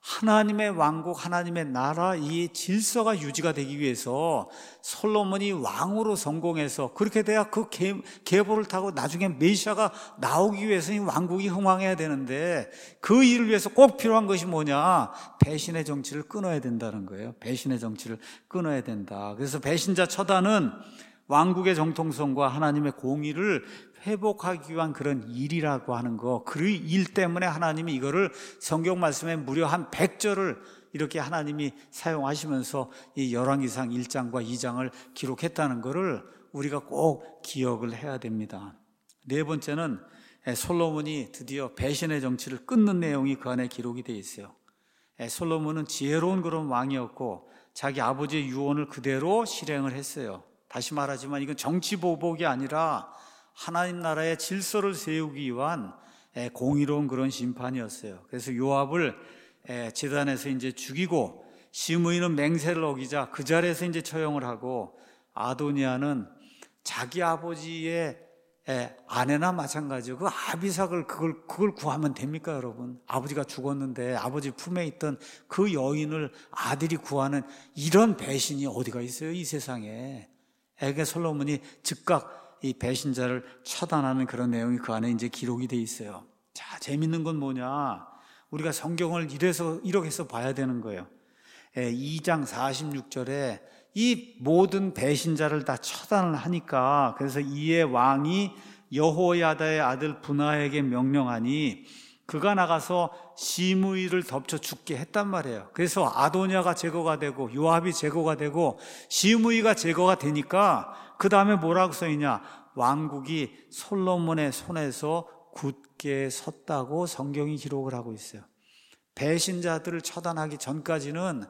하나님의 왕국, 하나님의 나라, 이 질서가 유지가 되기 위해서 솔로몬이 왕으로 성공해서 그렇게 돼야 그 계, 계보를 타고 나중에 메시아가 나오기 위해서 이 왕국이 흥왕해야 되는데 그 일을 위해서 꼭 필요한 것이 뭐냐? 배신의 정치를 끊어야 된다는 거예요. 배신의 정치를 끊어야 된다. 그래서 배신자 처단은 왕국의 정통성과 하나님의 공의를 회복하기 위한 그런 일이라고 하는 거, 그 일 때문에 하나님이 이거를 성경 말씀에 무려 한 백 절을 이렇게 하나님이 사용하시면서 이 열왕기상 일 장과 이 장을 기록했다는 것을 우리가 꼭 기억을 해야 됩니다. 네 번째는 솔로몬이 드디어 배신의 정치를 끊는 내용이 그 안에 기록이 되어 있어요. 솔로몬은 지혜로운 그런 왕이었고 자기 아버지의 유언을 그대로 실행을 했어요. 다시 말하지만 이건 정치 보복이 아니라 하나님 나라의 질서를 세우기 위한 공의로운 그런 심판이었어요. 그래서 요압을 제단에서 이제 죽이고 시므이는 맹세를 어기자 그 자리에서 이제 처형을 하고 아도니아는 자기 아버지의 아내나 마찬가지고 그 아비삭을 그걸 그걸 구하면 됩니까, 여러분? 아버지가 죽었는데 아버지 품에 있던 그 여인을 아들이 구하는 이런 배신이 어디가 있어요, 이 세상에? 에게 솔로몬이 즉각 이 배신자를 처단하는 그런 내용이 그 안에 이제 기록이 돼 있어요. 자, 재밌는 건 뭐냐? 우리가 성경을 이래서 이렇게 해서 봐야 되는 거예요. 이 장 사십육 절에 이 모든 배신자를 다 처단을 하니까 그래서 이에 왕이 여호야다의 아들 분하에게 명령하니 그가 나가서 시므이를 덮쳐 죽게 했단 말이에요. 그래서 아도니아가 제거가 되고 요압이 제거가 되고 시므이가 제거가 되니까 그 다음에 뭐라고 써있냐? 왕국이 솔로몬의 손에서 굳게 섰다고 성경이 기록을 하고 있어요. 배신자들을 처단하기 전까지는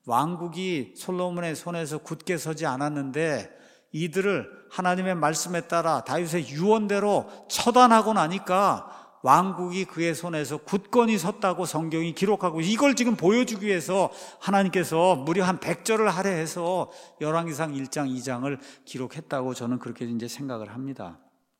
왕국이 솔로몬의 손에서 굳게 서지 않았는데 이들을 하나님의 말씀에 따라 다윗의 유언대로 처단하고 나니까 왕국이 그의 손에서 굳건히 섰다고 성경이 기록하고 이걸 지금 보여주기 위해서 하나님께서 무려 한 백 절을 할애해서 열왕기상 일 장, 이 장을 기록했다고 저는 그렇게 이제 생각을 합니다.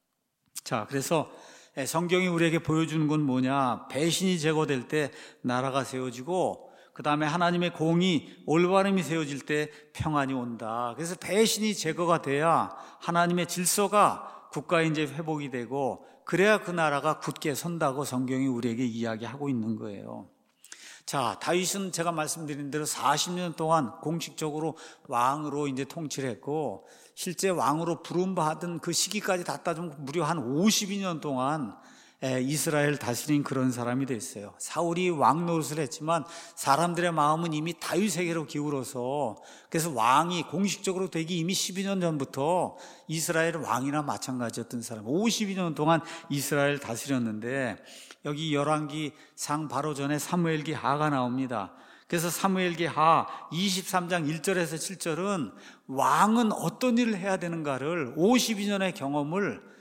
자, 그래서 성경이 우리에게 보여주는 건 뭐냐? 배신이 제거될 때 나라가 세워지고 그 다음에 하나님의 공의, 올바름이 세워질 때 평안이 온다. 그래서 배신이 제거가 돼야 하나님의 질서가 국가에 이제 회복이 되고 그래야 그 나라가 굳게 선다고 성경이 우리에게 이야기하고 있는 거예요. 자, 다윗은 제가 말씀드린 대로 사십 년 동안 공식적으로 왕으로 이제 통치를 했고 실제 왕으로 부름받은 그 시기까지 다 따지면 무려 한 오십이 년 동안 이스라엘 다스린 그런 사람이 됐어요. 사울이 왕 노릇을 했지만 사람들의 마음은 이미 다윗에게로 기울어서 그래서 왕이 공식적으로 되기 이미 십이 년 전부터 이스라엘 왕이나 마찬가지였던 사람, 오십이 년 동안 이스라엘 다스렸는데 여기 열왕기상 바로 전에 사무엘기 하가 나옵니다. 그래서 사무엘기 하 이십삼 장 일 절에서 칠 절은 왕은 어떤 일을 해야 되는가를 오십이 년의 경험을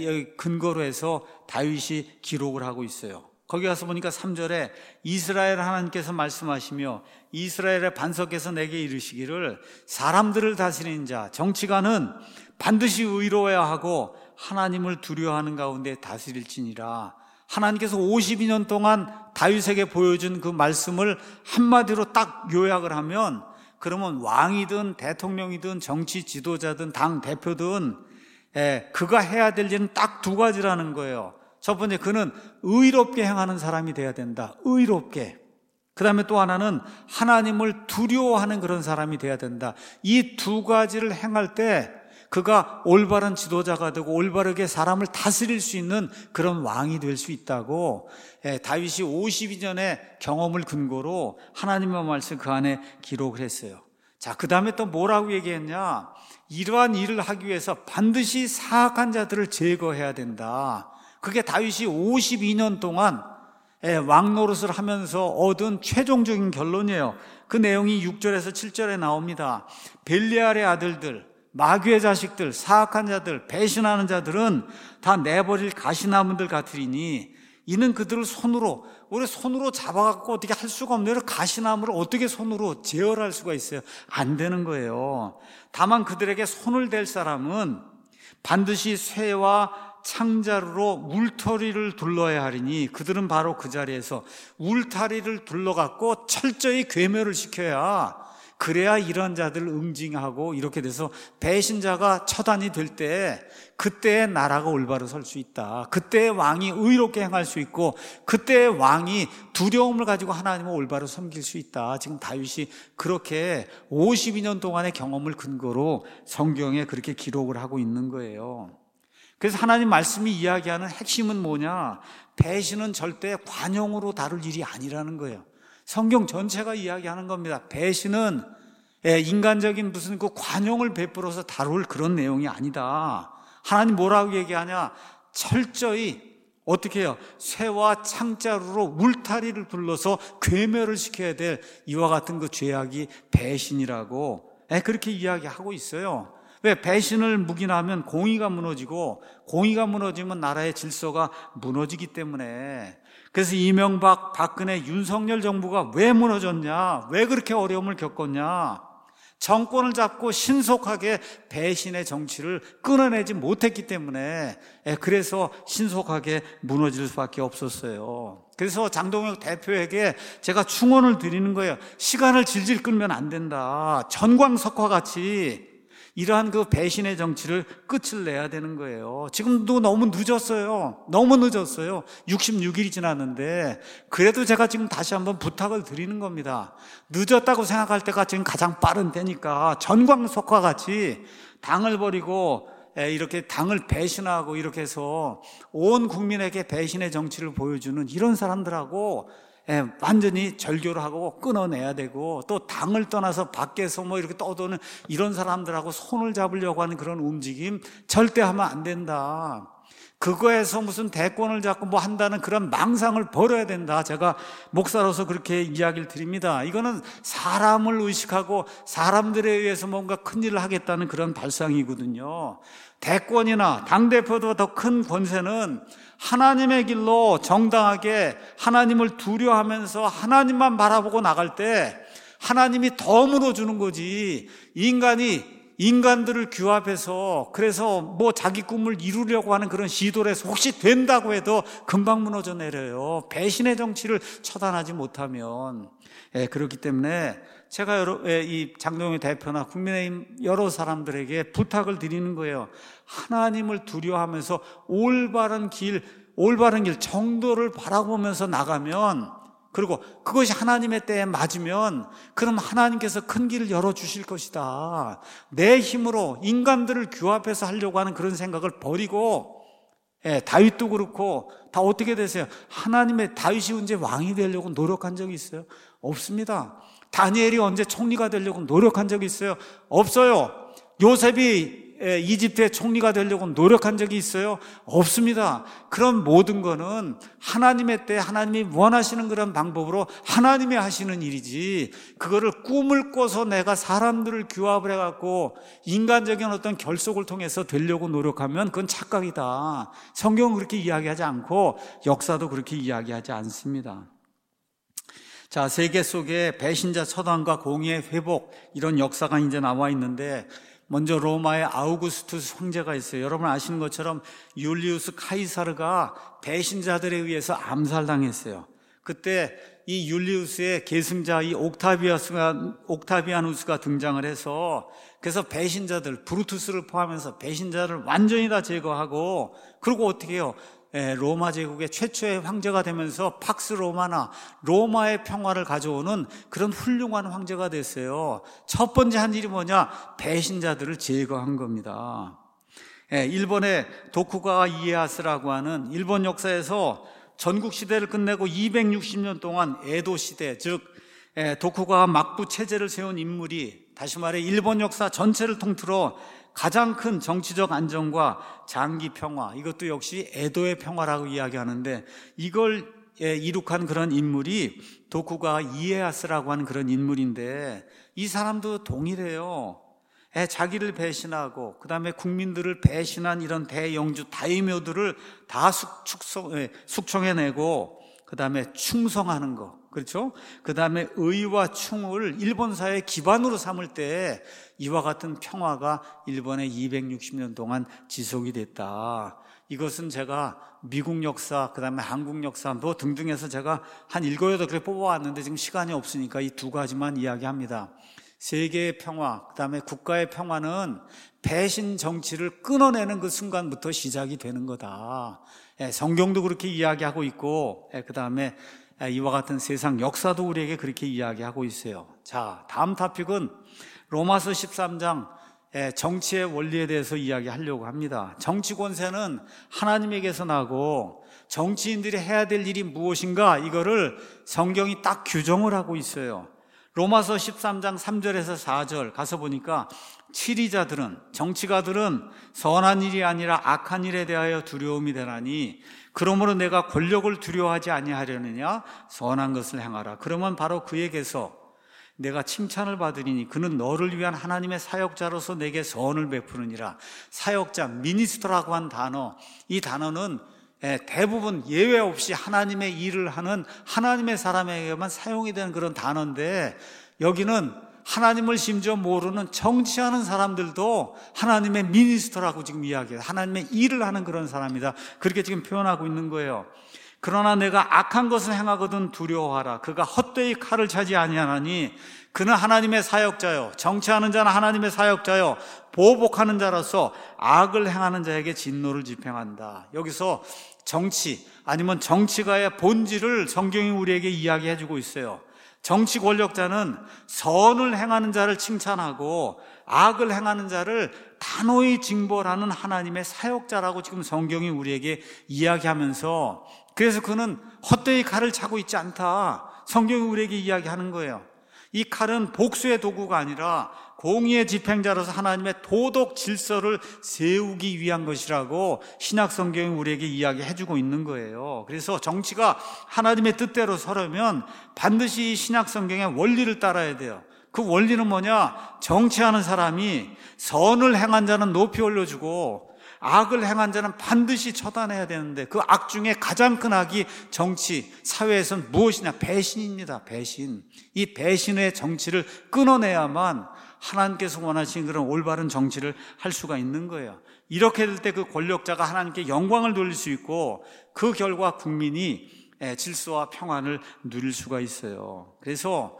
근거로 해서 다윗이 기록을 하고 있어요. 거기 가서 보니까 삼 절에 이스라엘 하나님께서 말씀하시며 이스라엘의 반석에서 내게 이르시기를 사람들을 다스리는 자, 정치가는 반드시 의로워야 하고 하나님을 두려워하는 가운데 다스릴지니라. 하나님께서 오십이 년 동안 다윗에게 보여준 그 말씀을 한마디로 딱 요약을 하면 그러면 왕이든 대통령이든 정치 지도자든 당 대표든 예, 그가 해야 될 일은 딱 두 가지라는 거예요. 첫 번째, 그는 의롭게 행하는 사람이 돼야 된다. 의롭게. 그 다음에 또 하나는 하나님을 두려워하는 그런 사람이 돼야 된다. 이 두 가지를 행할 때 그가 올바른 지도자가 되고 올바르게 사람을 다스릴 수 있는 그런 왕이 될 수 있다고 예, 다윗이 오십이 년의 경험을 근거로 하나님의 말씀 그 안에 기록을 했어요. 자, 그 다음에 또 뭐라고 얘기했냐? 이러한 일을 하기 위해서 반드시 사악한 자들을 제거해야 된다. 그게 다윗이 오십이 년 동안 왕 노릇을 하면서 얻은 최종적인 결론이에요. 그 내용이 육 절에서 칠 절에 나옵니다. 벨리알의 아들들, 마귀의 자식들, 사악한 자들, 배신하는 자들은 다 내버릴 가시나무들 같으리니 이는 그들을 손으로, 우리 손으로 잡아갖고 어떻게 할 수가 없네요. 가시나무를 어떻게 손으로 제어할 수가 있어요? 안 되는 거예요. 다만 그들에게 손을 댈 사람은 반드시 쇠와 창자루로 울타리를 둘러야 하리니 그들은 바로 그 자리에서 울타리를 둘러갖고 철저히 괴멸을 시켜야, 그래야 이런 자들을 응징하고 이렇게 돼서 배신자가 처단이 될 때 그때의 나라가 올바로 설 수 있다. 그때의 왕이 의롭게 행할 수 있고 그때의 왕이 두려움을 가지고 하나님을 올바로 섬길 수 있다. 지금 다윗이 그렇게 오십이 년 동안의 경험을 근거로 성경에 그렇게 기록을 하고 있는 거예요. 그래서 하나님 말씀이 이야기하는 핵심은 뭐냐? 배신은 절대 관용으로 다룰 일이 아니라는 거예요. 성경 전체가 이야기하는 겁니다. 배신은 인간적인 무슨 그 관용을 베풀어서 다룰 그런 내용이 아니다. 하나님 뭐라고 얘기하냐? 철저히 어떻게 해요? 쇠와 창자루로 울타리를 둘러서 괴멸을 시켜야 될 이와 같은 그 죄악이 배신이라고 그렇게 이야기하고 있어요. 왜? 배신을 묵인하면 공의가 무너지고 공의가 무너지면 나라의 질서가 무너지기 때문에. 그래서 이명박, 박근혜, 윤석열 정부가 왜 무너졌냐? 왜 그렇게 어려움을 겪었냐? 정권을 잡고 신속하게 배신의 정치를 끊어내지 못했기 때문에, 그래서 신속하게 무너질 수밖에 없었어요. 그래서 장동혁 대표에게 제가 충원을 드리는 거예요. 시간을 질질 끌면 안 된다. 전광석화 같이 이러한 그 배신의 정치를 끝을 내야 되는 거예요. 지금도 너무 늦었어요. 너무 늦었어요. 육십육 일이 지났는데, 그래도 제가 지금 다시 한번 부탁을 드리는 겁니다. 늦었다고 생각할 때가 지금 가장 빠른 때니까 전광석화 같이 당을 버리고 이렇게 당을 배신하고 이렇게 해서 온 국민에게 배신의 정치를 보여주는 이런 사람들하고 예, 완전히 절교를 하고 끊어내야 되고, 또 당을 떠나서 밖에서 뭐 이렇게 떠도는 이런 사람들하고 손을 잡으려고 하는 그런 움직임 절대 하면 안 된다. 그거에서 무슨 대권을 잡고 뭐 한다는 그런 망상을 버려야 된다. 제가 목사로서 그렇게 이야기를 드립니다. 이거는 사람을 의식하고 사람들에 의해서 뭔가 큰일을 하겠다는 그런 발상이거든요. 대권이나 당대표도 더 큰 권세는 하나님의 길로 정당하게 하나님을 두려워하면서 하나님만 바라보고 나갈 때 하나님이 더 물어주는 거지. 인간이 인간들을 규합해서 그래서 뭐 자기 꿈을 이루려고 하는 그런 시도를 해서 혹시 된다고 해도 금방 무너져 내려요. 배신의 정치를 처단하지 못하면. 예, 그렇기 때문에 제가 여러, 예, 이 장동혁 대표나 국민의힘 여러 사람들에게 부탁을 드리는 거예요. 하나님을 두려워하면서 올바른 길, 올바른 길 정도를 바라보면서 나가면, 그리고 그것이 하나님의 때에 맞으면 그럼 하나님께서 큰 길을 열어주실 것이다. 내 힘으로 인간들을 규합해서 하려고 하는 그런 생각을 버리고, 예, 다윗도 그렇고 다 어떻게 되세요? 하나님의, 다윗이 언제 왕이 되려고 노력한 적이 있어요? 없습니다. 다니엘이 언제 총리가 되려고 노력한 적이 있어요? 없어요. 요셉이 이집트의 총리가 되려고 노력한 적이 있어요? 없습니다. 그런 모든 거는 하나님의 때 하나님이 원하시는 그런 방법으로 하나님이 하시는 일이지, 그거를 꿈을 꿔서 내가 사람들을 규합을 해갖고 인간적인 어떤 결속을 통해서 되려고 노력하면 그건 착각이다. 성경은 그렇게 이야기하지 않고 역사도 그렇게 이야기하지 않습니다. 자, 세계 속에 배신자 처단과 공의의 회복, 이런 역사가 이제 나와 있는데, 먼저 로마의 아우구스투스 황제가 있어요. 여러분 아시는 것처럼 율리우스 카이사르가 배신자들에 의해서 암살당했어요. 그때 이 율리우스의 계승자 이 옥타비아스가, 옥타비아누스가 등장을 해서, 그래서 배신자들, 브루투스를 포함해서 배신자를 완전히 다 제거하고, 그리고 어떻게 해요? 예, 로마 제국의 최초의 황제가 되면서 팍스 로마나 로마의 평화를 가져오는 그런 훌륭한 황제가 됐어요. 첫 번째 한 일이 뭐냐? 배신자들을 제거한 겁니다. 예, 일본의 도쿠가와 이에야스라고 하는 일본 역사에서 전국 시대를 끝내고 이백육십 년 동안 에도 시대, 즉 예, 도쿠가와 막부 체제를 세운 인물이, 다시 말해 일본 역사 전체를 통틀어 가장 큰 정치적 안정과 장기 평화, 이것도 역시 에도의 평화라고 이야기하는데, 이걸 이룩한 그런 인물이 도쿠가와 이에야스라고 하는 그런 인물인데, 이 사람도 동일해요. 자기를 배신하고 그 다음에 국민들을 배신한 이런 대영주 다이묘들을 다 숙, 숙성, 숙청해내고 그 다음에 충성하는 거, 그렇죠? 그 다음에 의와 충을 일본 사회의 기반으로 삼을 때 이와 같은 평화가 일본에 이백육십 년 동안 지속이 됐다. 이것은 제가 미국 역사, 그 다음에 한국 역사 뭐 등등 해서 제가 한 일곱, 여덟 개 뽑아왔는데 지금 시간이 없으니까 이 두 가지만 이야기합니다. 세계의 평화, 그 다음에 국가의 평화는 배신 정치를 끊어내는 그 순간부터 시작이 되는 거다. 예, 성경도 그렇게 이야기하고 있고, 예, 그 다음에 이와 같은 세상 역사도 우리에게 그렇게 이야기하고 있어요. 자, 다음 토픽은 로마서 십삼 장 정치의 원리에 대해서 이야기하려고 합니다. 정치 권세는 하나님에게서 나고 정치인들이 해야 될 일이 무엇인가, 이거를 성경이 딱 규정을 하고 있어요. 로마서 십삼 장 삼 절에서 사 절 가서 보니까 치리자들은, 정치가들은 선한 일이 아니라 악한 일에 대하여 두려움이 되나니 그러므로 내가 권력을 두려워하지 아니하려느냐, 선한 것을 행하라. 그러면 바로 그에게서 내가 칭찬을 받으리니 그는 너를 위한 하나님의 사역자로서 내게 선을 베푸느니라. 사역자, 미니스터라고 한 단어, 이 단어는 대부분 예외 없이 하나님의 일을 하는 하나님의 사람에게만 사용이 되는 그런 단어인데, 여기는 하나님을 심지어 모르는 정치하는 사람들도 하나님의 미니스터라고 지금 이야기해요. 하나님의 일을 하는 그런 사람이다, 그렇게 지금 표현하고 있는 거예요. 그러나 내가 악한 것을 행하거든 두려워하라. 그가 헛되이 칼을 차지 아니하나니 그는 하나님의 사역자요, 정치하는 자는 하나님의 사역자요, 보복하는 자로서 악을 행하는 자에게 진노를 집행한다. 여기서 정치, 아니면 정치가의 본질을 성경이 우리에게 이야기해 주고 있어요. 정치 권력자는 선을 행하는 자를 칭찬하고 악을 행하는 자를 단호히 징벌하는 하나님의 사역자라고 지금 성경이 우리에게 이야기하면서, 그래서 그는 헛되이 칼을 차고 있지 않다, 성경이 우리에게 이야기하는 거예요. 이 칼은 복수의 도구가 아니라 공의의 집행자로서 하나님의 도덕 질서를 세우기 위한 것이라고 신약 성경이 우리에게 이야기해주고 있는 거예요. 그래서 정치가 하나님의 뜻대로 서려면 반드시 신약 성경의 원리를 따라야 돼요. 그 원리는 뭐냐? 정치하는 사람이 선을 행한 자는 높이 올려주고 악을 행한 자는 반드시 처단해야 되는데, 그 악 중에 가장 큰 악이 정치, 사회에서는 무엇이냐? 배신입니다. 배신. 이 배신의 정치를 끊어내야만 하나님께서 원하시는 그런 올바른 정치를 할 수가 있는 거예요. 이렇게 될 때 그 권력자가 하나님께 영광을 돌릴 수 있고, 그 결과 국민이 질서와 평안을 누릴 수가 있어요. 그래서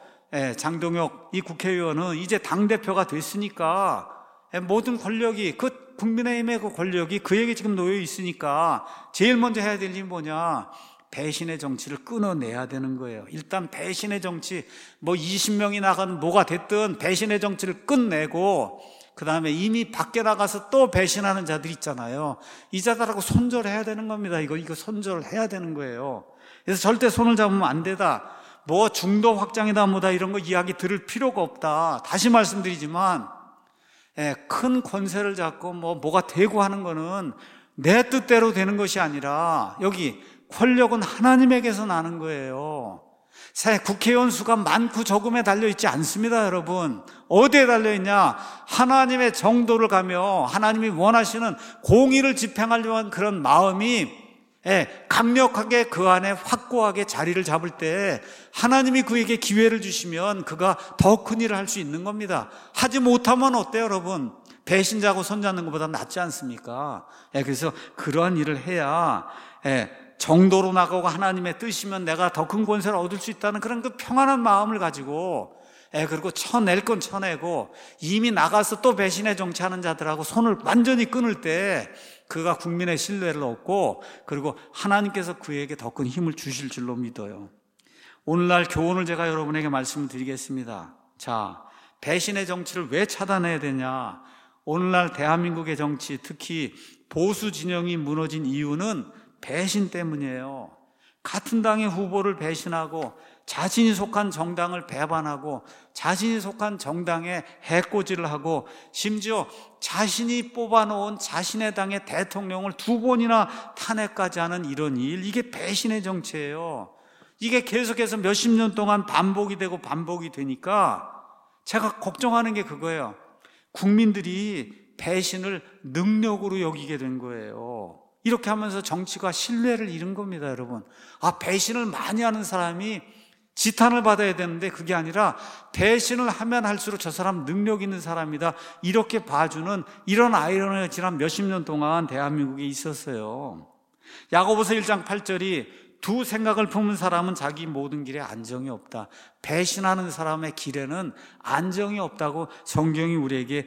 장동혁 이 국회의원은 이제 당대표가 됐으니까 모든 권력이, 그 국민의힘의 그 권력이 그에게 지금 놓여 있으니까 제일 먼저 해야 될 일이 뭐냐? 배신의 정치를 끊어내야 되는 거예요. 일단 배신의 정치, 뭐 이십 명이 나가든 뭐가 됐든 배신의 정치를 끝내고, 그 다음에 이미 밖에 나가서 또 배신하는 자들 있잖아요. 이 자들하고 손절해야 되는 겁니다. 이거 이거 손절해야 되는 거예요. 그래서 절대 손을 잡으면 안 되다. 뭐 중도 확장이다 뭐다 이런 거 이야기 들을 필요가 없다. 다시 말씀드리지만, 예, 큰 권세를 잡고 뭐 뭐가 되고 하는 거는 내 뜻대로 되는 것이 아니라, 여기 권력은 하나님에게서 나는 거예요. 국회의원 수가 많고 적음에 달려있지 않습니다, 여러분. 어디에 달려있냐? 하나님의 정도를 가며 하나님이 원하시는 공의를 집행하려고 하는 그런 마음이 강력하게 그 안에 확고하게 자리를 잡을 때 하나님이 그에게 기회를 주시면 그가 더 큰 일을 할 수 있는 겁니다. 하지 못하면 어때요, 여러분? 배신자고 손잡는 것보다 낫지 않습니까? 그래서 그러한 일을 해야 정도로 나가고 하나님의 뜻이면 내가 더 큰 권세를 얻을 수 있다는 그런 그 평안한 마음을 가지고, 그리고 쳐낼 건 쳐내고, 이미 나가서 또 배신의 정치하는 자들하고 손을 완전히 끊을 때 그가 국민의 신뢰를 얻고, 그리고 하나님께서 그에게 더 큰 힘을 주실 줄로 믿어요. 오늘날 교훈을 제가 여러분에게 말씀을 드리겠습니다. 자, 배신의 정치를 왜 차단해야 되냐? 오늘날 대한민국의 정치, 특히 보수 진영이 무너진 이유는 배신 때문이에요. 같은 당의 후보를 배신하고 자신이 속한 정당을 배반하고 자신이 속한 정당에 해코지를 하고 심지어 자신이 뽑아놓은 자신의 당의 대통령을 두 번이나 탄핵까지 하는 이런 일, 이게 배신의 정치예요. 이게 계속해서 몇십 년 동안 반복이 되고 반복이 되니까 제가 걱정하는 게 그거예요. 국민들이 배신을 능력으로 여기게 된 거예요. 이렇게 하면서 정치가 신뢰를 잃은 겁니다, 여러분. 아, 배신을 많이 하는 사람이 지탄을 받아야 되는데 그게 아니라 배신을 하면 할수록 저 사람 능력 있는 사람이다, 이렇게 봐주는 이런 아이러니가 지난 몇십 년 동안 대한민국에 있었어요. 야고보서 일 장 팔 절이 두 생각을 품은 사람은 자기 모든 길에 안정이 없다, 배신하는 사람의 길에는 안정이 없다고 성경이 우리에게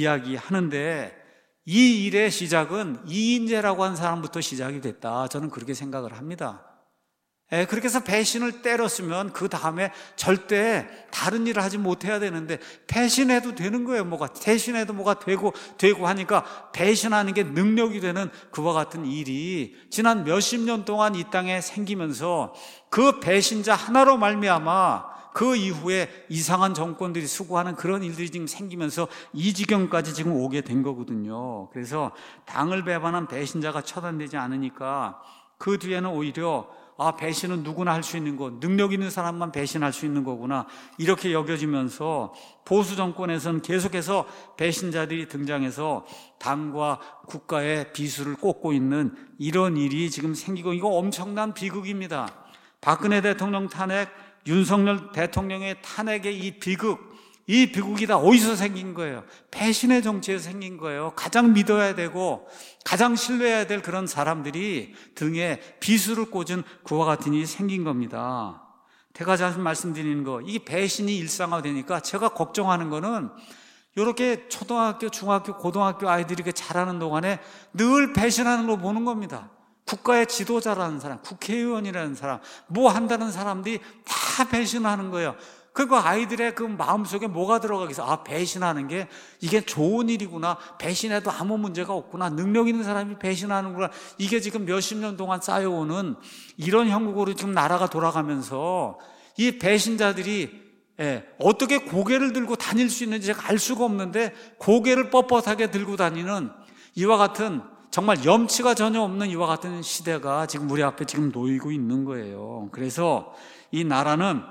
이야기하는데, 이 일의 시작은 이인재라고 하는 사람부터 시작이 됐다, 저는 그렇게 생각을 합니다. 예, 그렇게 해서 배신을 때렸으면 그 다음에 절대 다른 일을 하지 못해야 되는데, 배신해도 되는 거예요. 뭐가 배신해도 뭐가 되고 되고 하니까 배신하는 게 능력이 되는 그와 같은 일이 지난 몇십 년 동안 이 땅에 생기면서, 그 배신자 하나로 말미암아 그 이후에 이상한 정권들이 수고하는 그런 일들이 지금 생기면서 이 지경까지 지금 오게 된 거거든요. 그래서 당을 배반한 배신자가 처단되지 않으니까 그 뒤에는 오히려 아, 배신은 누구나 할 수 있는 거, 능력 있는 사람만 배신할 수 있는 거구나, 이렇게 여겨지면서 보수 정권에서는 계속해서 배신자들이 등장해서 당과 국가의 비수를 꽂고 있는 이런 일이 지금 생기고, 이거 엄청난 비극입니다. 박근혜 대통령 탄핵, 윤석열 대통령의 탄핵의 이 비극, 이 비극이 다 어디서 생긴 거예요? 배신의 정치에서 생긴 거예요. 가장 믿어야 되고 가장 신뢰해야 될 그런 사람들이 등에 비수를 꽂은 그와 같은 일이 생긴 겁니다. 제가 자주 말씀드리는 거, 이 배신이 일상화되니까 제가 걱정하는 거는, 이렇게 초등학교, 중학교, 고등학교 아이들이 이렇게 자라는 동안에 늘 배신하는 걸 보는 겁니다. 국가의 지도자라는 사람, 국회의원이라는 사람, 뭐 한다는 사람들이 다 배신하는 거예요. 그리고 아이들의 그 마음속에 뭐가 들어가겠어? 아, 배신하는 게 이게 좋은 일이구나, 배신해도 아무 문제가 없구나, 능력 있는 사람이 배신하는구나, 이게 지금 몇십 년 동안 쌓여오는 이런 형국으로 지금 나라가 돌아가면서 이 배신자들이 예, 어떻게 고개를 들고 다닐 수 있는지 제가 알 수가 없는데, 고개를 뻣뻣하게 들고 다니는 이와 같은, 정말 염치가 전혀 없는 이와 같은 시대가 지금 우리 앞에 지금 놓이고 있는 거예요. 그래서 이 나라는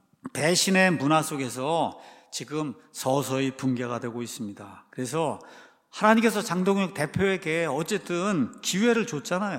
배신의 문화 속에서 지금 서서히 붕괴가 되고 있습니다. 그래서 하나님께서 장동혁 대표에게 어쨌든 기회를 줬잖아요.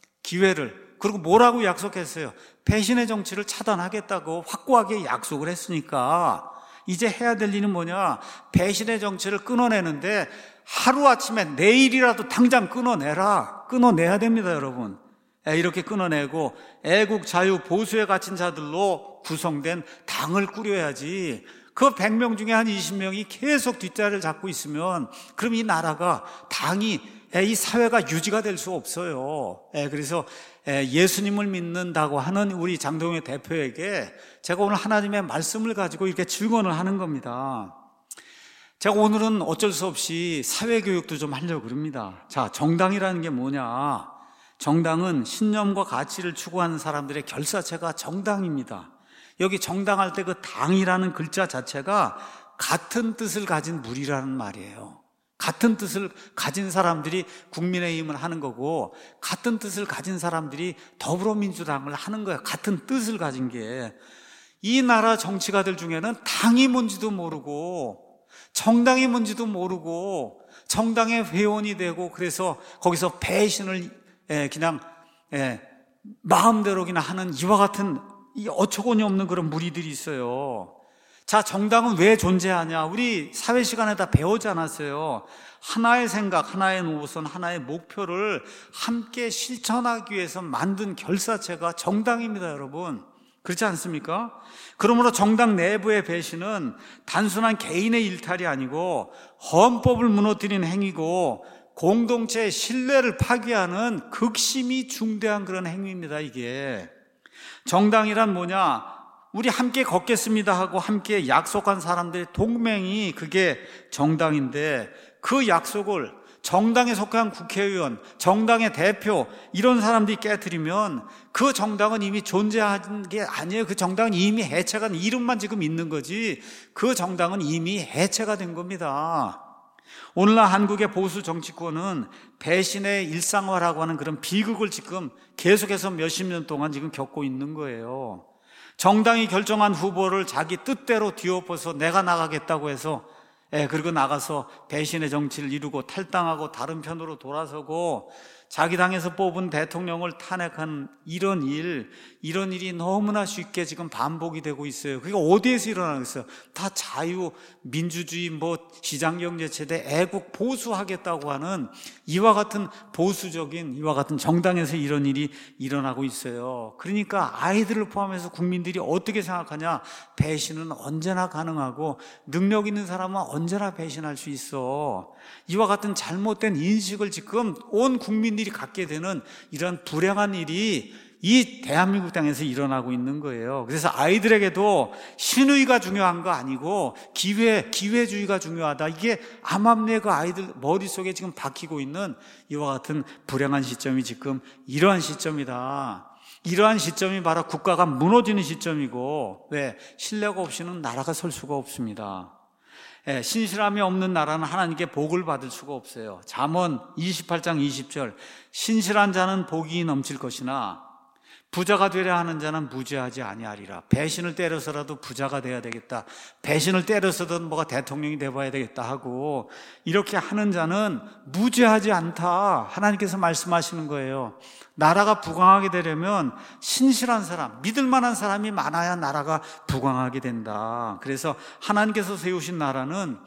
기회를. 그리고 뭐라고 약속했어요? 배신의 정치를 차단하겠다고 확고하게 약속을 했으니까 이제 해야 될 일은 뭐냐? 배신의 정치를 끊어내는데 하루아침에 내일이라도 당장 끊어내라. 끊어내야 됩니다, 여러분. 이렇게 끊어내고 애국, 자유, 보수에 갇힌 자들로 구성된 당을 꾸려야지, 그 백 명 중에 한 이십 명이 계속 뒷자리를 잡고 있으면 그럼 이 나라가, 당이, 이 사회가 유지가 될 수 없어요. 그래서 예수님을 믿는다고 하는 우리 장동혁 대표에게 제가 오늘 하나님의 말씀을 가지고 이렇게 증언을 하는 겁니다. 제가 오늘은 어쩔 수 없이 사회교육도 좀 하려고 그럽니다. 자, 정당이라는 게 뭐냐? 정당은 신념과 가치를 추구하는 사람들의 결사체가 정당입니다. 여기 정당할 때 그 당이라는 글자 자체가 같은 뜻을 가진 무리라는 말이에요. 같은 뜻을 가진 사람들이 국민의힘을 하는 거고, 같은 뜻을 가진 사람들이 더불어민주당을 하는 거예요. 같은 뜻을 가진 게. 이 나라 정치가들 중에는 당이 뭔지도 모르고 정당이 뭔지도 모르고 정당의 회원이 되고, 그래서 거기서 배신을 그냥 마음대로 그냥 하는 이와 같은 이 어처구니 없는 그런 무리들이 있어요. 자, 정당은 왜 존재하냐? 우리 사회 시간에 다 배우지 않았어요? 하나의 생각, 하나의 노선, 하나의 목표를 함께 실천하기 위해서 만든 결사체가 정당입니다, 여러분. 그렇지 않습니까? 그러므로 정당 내부의 배신은 단순한 개인의 일탈이 아니고 헌법을 무너뜨린 행위고 공동체의 신뢰를 파괴하는 극심히 중대한 그런 행위입니다, 이게. 정당이란 뭐냐? 우리 함께 걷겠습니다 하고 함께 약속한 사람들의 동맹이 그게 정당인데, 그 약속을 정당에 속한 국회의원, 정당의 대표, 이런 사람들이 깨트리면 그 정당은 이미 존재하는 게 아니에요. 그 정당은 이미 해체가, 이름만 지금 있는 거지 그 정당은 이미 해체가 된 겁니다. 오늘날 한국의 보수 정치권은 배신의 일상화라고 하는 그런 비극을 지금 계속해서 몇십 년 동안 지금 겪고 있는 거예요. 정당이 결정한 후보를 자기 뜻대로 뒤엎어서 내가 나가겠다고 해서 예, 그리고 나가서 배신의 정치를 이루고 탈당하고 다른 편으로 돌아서고, 자기 당에서 뽑은 대통령을 탄핵한 이런 일, 이런 일이 너무나 쉽게 지금 반복이 되고 있어요. 그게 어디에서 일어나겠어요? 다 자유, 민주주의, 뭐 시장경제체대, 애국 보수하겠다고 하는 이와 같은 보수적인, 이와 같은 정당에서 이런 일이 일어나고 있어요. 그러니까 아이들을 포함해서 국민들이 어떻게 생각하냐? 배신은 언제나 가능하고 능력 있는 사람은 언제나 배신할 수 있어. 이와 같은 잘못된 인식을 지금 온 국민들이 갖게 되는 이런 불행한 일이 이 대한민국 땅에서 일어나고 있는 거예요. 그래서 아이들에게도 신의가 중요한 거 아니고 기회, 기회주의가 중요하다. 이게 암암리에 그 아이들 머릿속에 지금 박히고 있는 이와 같은 불행한 시점이 지금 이러한 시점이다. 이러한 시점이 바로 국가가 무너지는 시점이고, 왜? 신뢰가 없이는 나라가 설 수가 없습니다. 예, 신실함이 없는 나라는 하나님께 복을 받을 수가 없어요. 잠언 이십팔 장 이십 절, 신실한 자는 복이 넘칠 것이나 부자가 되려 하는 자는 무죄하지 아니하리라. 배신을 때려서라도 부자가 돼야 되겠다, 배신을 때려서도 뭐가 대통령이 돼봐야 되겠다 하고 이렇게 하는 자는 무죄하지 않다, 하나님께서 말씀하시는 거예요. 나라가 부강하게 되려면 신실한 사람, 믿을 만한 사람이 많아야 나라가 부강하게 된다. 그래서 하나님께서 세우신 나라는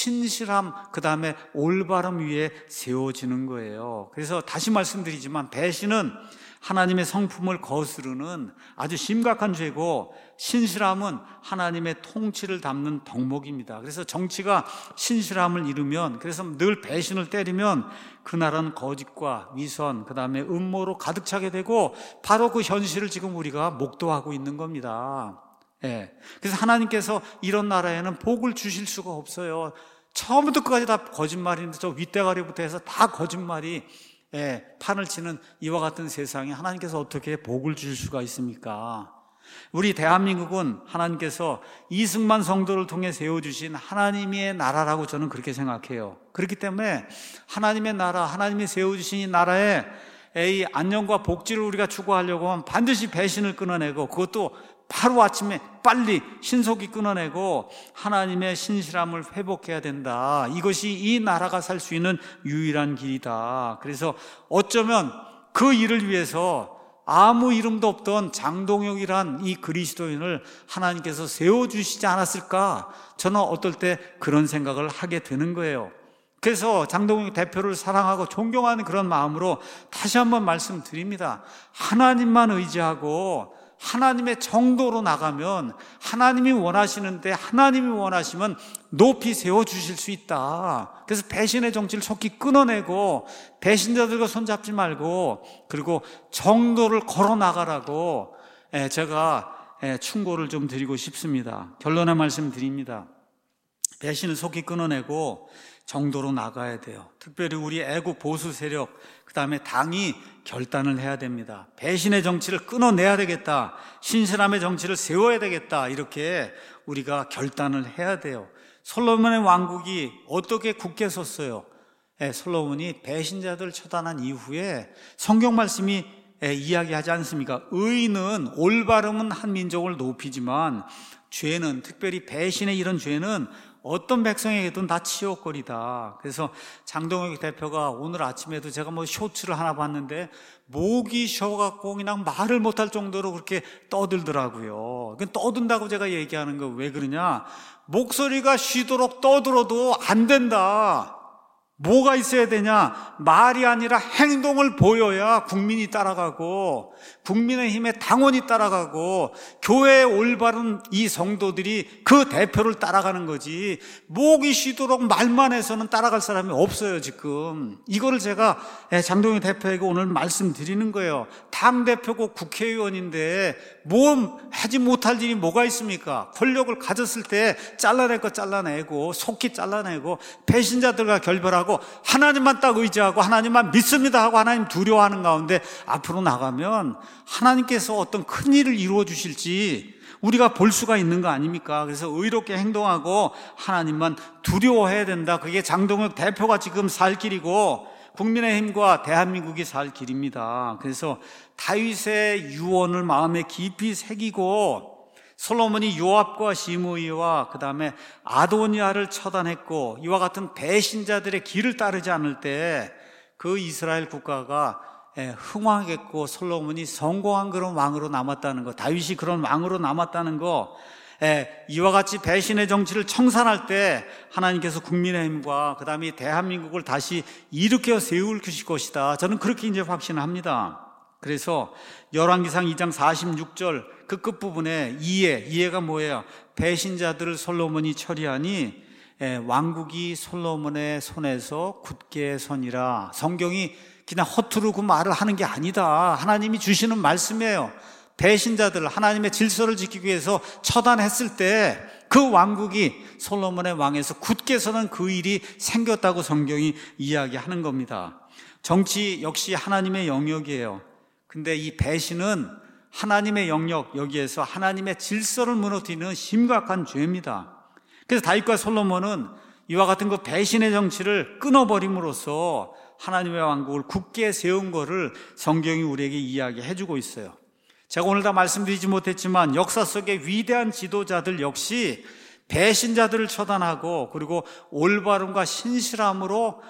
신실함, 그 다음에 올바름 위에 세워지는 거예요. 그래서 다시 말씀드리지만 배신은 하나님의 성품을 거스르는 아주 심각한 죄고, 신실함은 하나님의 통치를 담는 덕목입니다. 그래서 정치가 신실함을 이루면, 그래서 늘 배신을 때리면 그 나라는 거짓과 위선, 그 다음에 음모로 가득 차게 되고, 바로 그 현실을 지금 우리가 목도하고 있는 겁니다. 예. 그래서 하나님께서 이런 나라에는 복을 주실 수가 없어요. 처음부터 끝까지 다 거짓말인데, 저 윗대가리부터 해서 다 거짓말이, 예, 판을 치는 이와 같은 세상에 하나님께서 어떻게 복을 주실 수가 있습니까? 우리 대한민국은 하나님께서 이승만 성도를 통해 세워주신 하나님의 나라라고 저는 그렇게 생각해요. 그렇기 때문에 하나님의 나라, 하나님이 세워주신 이 나라에 이 안녕과 복지를 우리가 추구하려고 하면 반드시 배신을 끊어내고, 그것도 바로 아침에 빨리 신속히 끊어내고 하나님의 신실함을 회복해야 된다. 이것이 이 나라가 살 수 있는 유일한 길이다. 그래서 어쩌면 그 일을 위해서 아무 이름도 없던 장동혁이란 이 그리스도인을 하나님께서 세워주시지 않았을까? 저는 어떨 때 그런 생각을 하게 되는 거예요. 그래서 장동혁 대표를 사랑하고 존경하는 그런 마음으로 다시 한번 말씀드립니다. 하나님만 의지하고 하나님의 정도로 나가면, 하나님이 원하시는데 하나님이 원하시면 높이 세워주실 수 있다. 그래서 배신의 정치를 속히 끊어내고 배신자들과 손잡지 말고, 그리고 정도를 걸어 나가라고 제가 충고를 좀 드리고 싶습니다. 결론의 말씀 드립니다. 배신을 속히 끊어내고 정도로 나가야 돼요. 특별히 우리 애국 보수 세력, 그 다음에 당이 결단을 해야 됩니다. 배신의 정치를 끊어내야 되겠다, 신실함의 정치를 세워야 되겠다, 이렇게 우리가 결단을 해야 돼요. 솔로몬의 왕국이 어떻게 굳게 섰어요? 예, 솔로몬이 배신자들을 처단한 이후에 성경 말씀이 예, 이야기하지 않습니까? 의는, 올바름은 한 민족을 높이지만 죄는, 특별히 배신의 이런 죄는 어떤 백성에게든 다 치욕거리다. 그래서 장동혁 대표가 오늘 아침에도 제가 뭐 쇼츠를 하나 봤는데 목이 쉬어갖고 그냥 말을 못할 정도로 그렇게 떠들더라고요. 떠든다고 제가 얘기하는 거 왜 그러냐? 목소리가 쉬도록 떠들어도 안 된다. 뭐가 있어야 되냐? 말이 아니라 행동을 보여야 국민이 따라가고, 국민의힘의 당원이 따라가고, 교회의 올바른 이 성도들이 그 대표를 따라가는 거지, 목이 쉬도록 말만 해서는 따라갈 사람이 없어요 지금. 이거를 제가 장동혁 대표에게 오늘 말씀드리는 거예요. 당대표고 국회의원인데 뭐 하지 못할 일이 뭐가 있습니까? 권력을 가졌을 때 잘라낼 거 잘라내고, 속히 잘라내고, 배신자들과 결별하고, 하나님만 딱 의지하고 하나님만 믿습니다 하고 하나님 두려워하는 가운데 앞으로 나가면 하나님께서 어떤 큰 일을 이루어 주실지 우리가 볼 수가 있는 거 아닙니까? 그래서 의롭게 행동하고 하나님만 두려워해야 된다. 그게 장동혁 대표가 지금 살 길이고 국민의힘과 대한민국이 살 길입니다. 그래서 다윗의 유언을 마음에 깊이 새기고, 솔로몬이 요압과 시므이와 그 다음에 아도니아를 처단했고, 이와 같은 배신자들의 길을 따르지 않을 때 그 이스라엘 국가가 흥왕했고 솔로몬이 성공한 그런 왕으로 남았다는 거, 다윗이 그런 왕으로 남았다는 거, 이와 같이 배신의 정치를 청산할 때 하나님께서 국민의힘과 그 다음에 대한민국을 다시 일으켜 세울 것이다. 저는 그렇게 이제 확신합니다. 그래서 열왕기상 이 장 사십육 절 그 끝부분에 이해, 이해가 뭐예요? 배신자들을 솔로몬이 처리하니 왕국이 솔로몬의 손에서 굳게 서니라. 성경이 그냥 허투루 그 말을 하는 게 아니다. 하나님이 주시는 말씀이에요. 배신자들, 하나님의 질서를 지키기 위해서 처단했을 때 그 왕국이 솔로몬의 왕에서 굳게 서는 그 일이 생겼다고 성경이 이야기하는 겁니다. 정치 역시 하나님의 영역이에요. 근데 이 배신은 하나님의 영역, 여기에서 하나님의 질서를 무너뜨리는 심각한 죄입니다. 그래서 다윗과 솔로몬은 이와 같은 그 배신의 정치를 끊어버림으로써 하나님의 왕국을 굳게 세운 것을 성경이 우리에게 이야기해 주고 있어요. 제가 오늘 다 말씀드리지 못했지만 역사 속의 위대한 지도자들 역시 배신자들을 처단하고 그리고 올바름과 신실함으로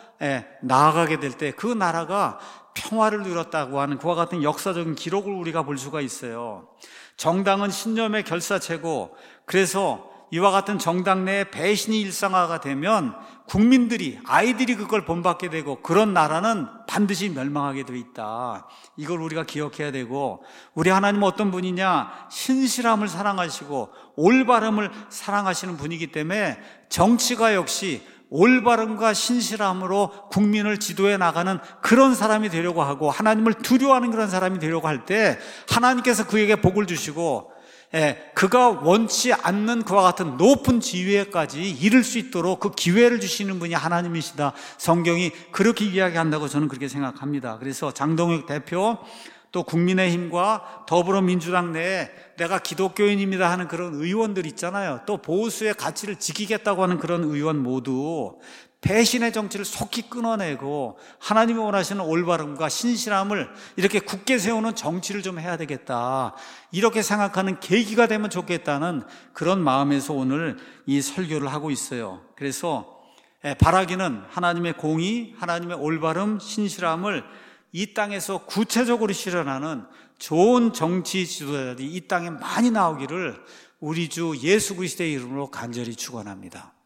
나아가게 될 때 그 나라가 평화를 누렸다고 하는 그와 같은 역사적인 기록을 우리가 볼 수가 있어요. 정당은 신념의 결사체고, 그래서 이와 같은 정당 내에 배신이 일상화가 되면 국민들이, 아이들이 그걸 본받게 되고 그런 나라는 반드시 멸망하게 되어 있다. 이걸 우리가 기억해야 되고, 우리 하나님은 어떤 분이냐? 신실함을 사랑하시고 올바름을 사랑하시는 분이기 때문에 정치가 역시 올바름과 신실함으로 국민을 지도해 나가는 그런 사람이 되려고 하고, 하나님을 두려워하는 그런 사람이 되려고 할 때 하나님께서 그에게 복을 주시고, 예, 그가 원치 않는 그와 같은 높은 지위에까지 이를 수 있도록 그 기회를 주시는 분이 하나님이시다. 성경이 그렇게 이야기한다고 저는 그렇게 생각합니다. 그래서 장동혁 대표, 또 국민의힘과 더불어민주당 내에 내가 기독교인입니다 하는 그런 의원들 있잖아요. 또 보수의 가치를 지키겠다고 하는 그런 의원 모두 배신의 정치를 속히 끊어내고 하나님이 원하시는 올바름과 신실함을 이렇게 굳게 세우는 정치를 좀 해야 되겠다, 이렇게 생각하는 계기가 되면 좋겠다는 그런 마음에서 오늘 이 설교를 하고 있어요. 그래서 바라기는 하나님의 공의, 하나님의 올바름, 신실함을 이 땅에서 구체적으로 실현하는 좋은 정치 지도자들이 이 땅에 많이 나오기를 우리 주 예수 그리스도의 이름으로 간절히 축원합니다.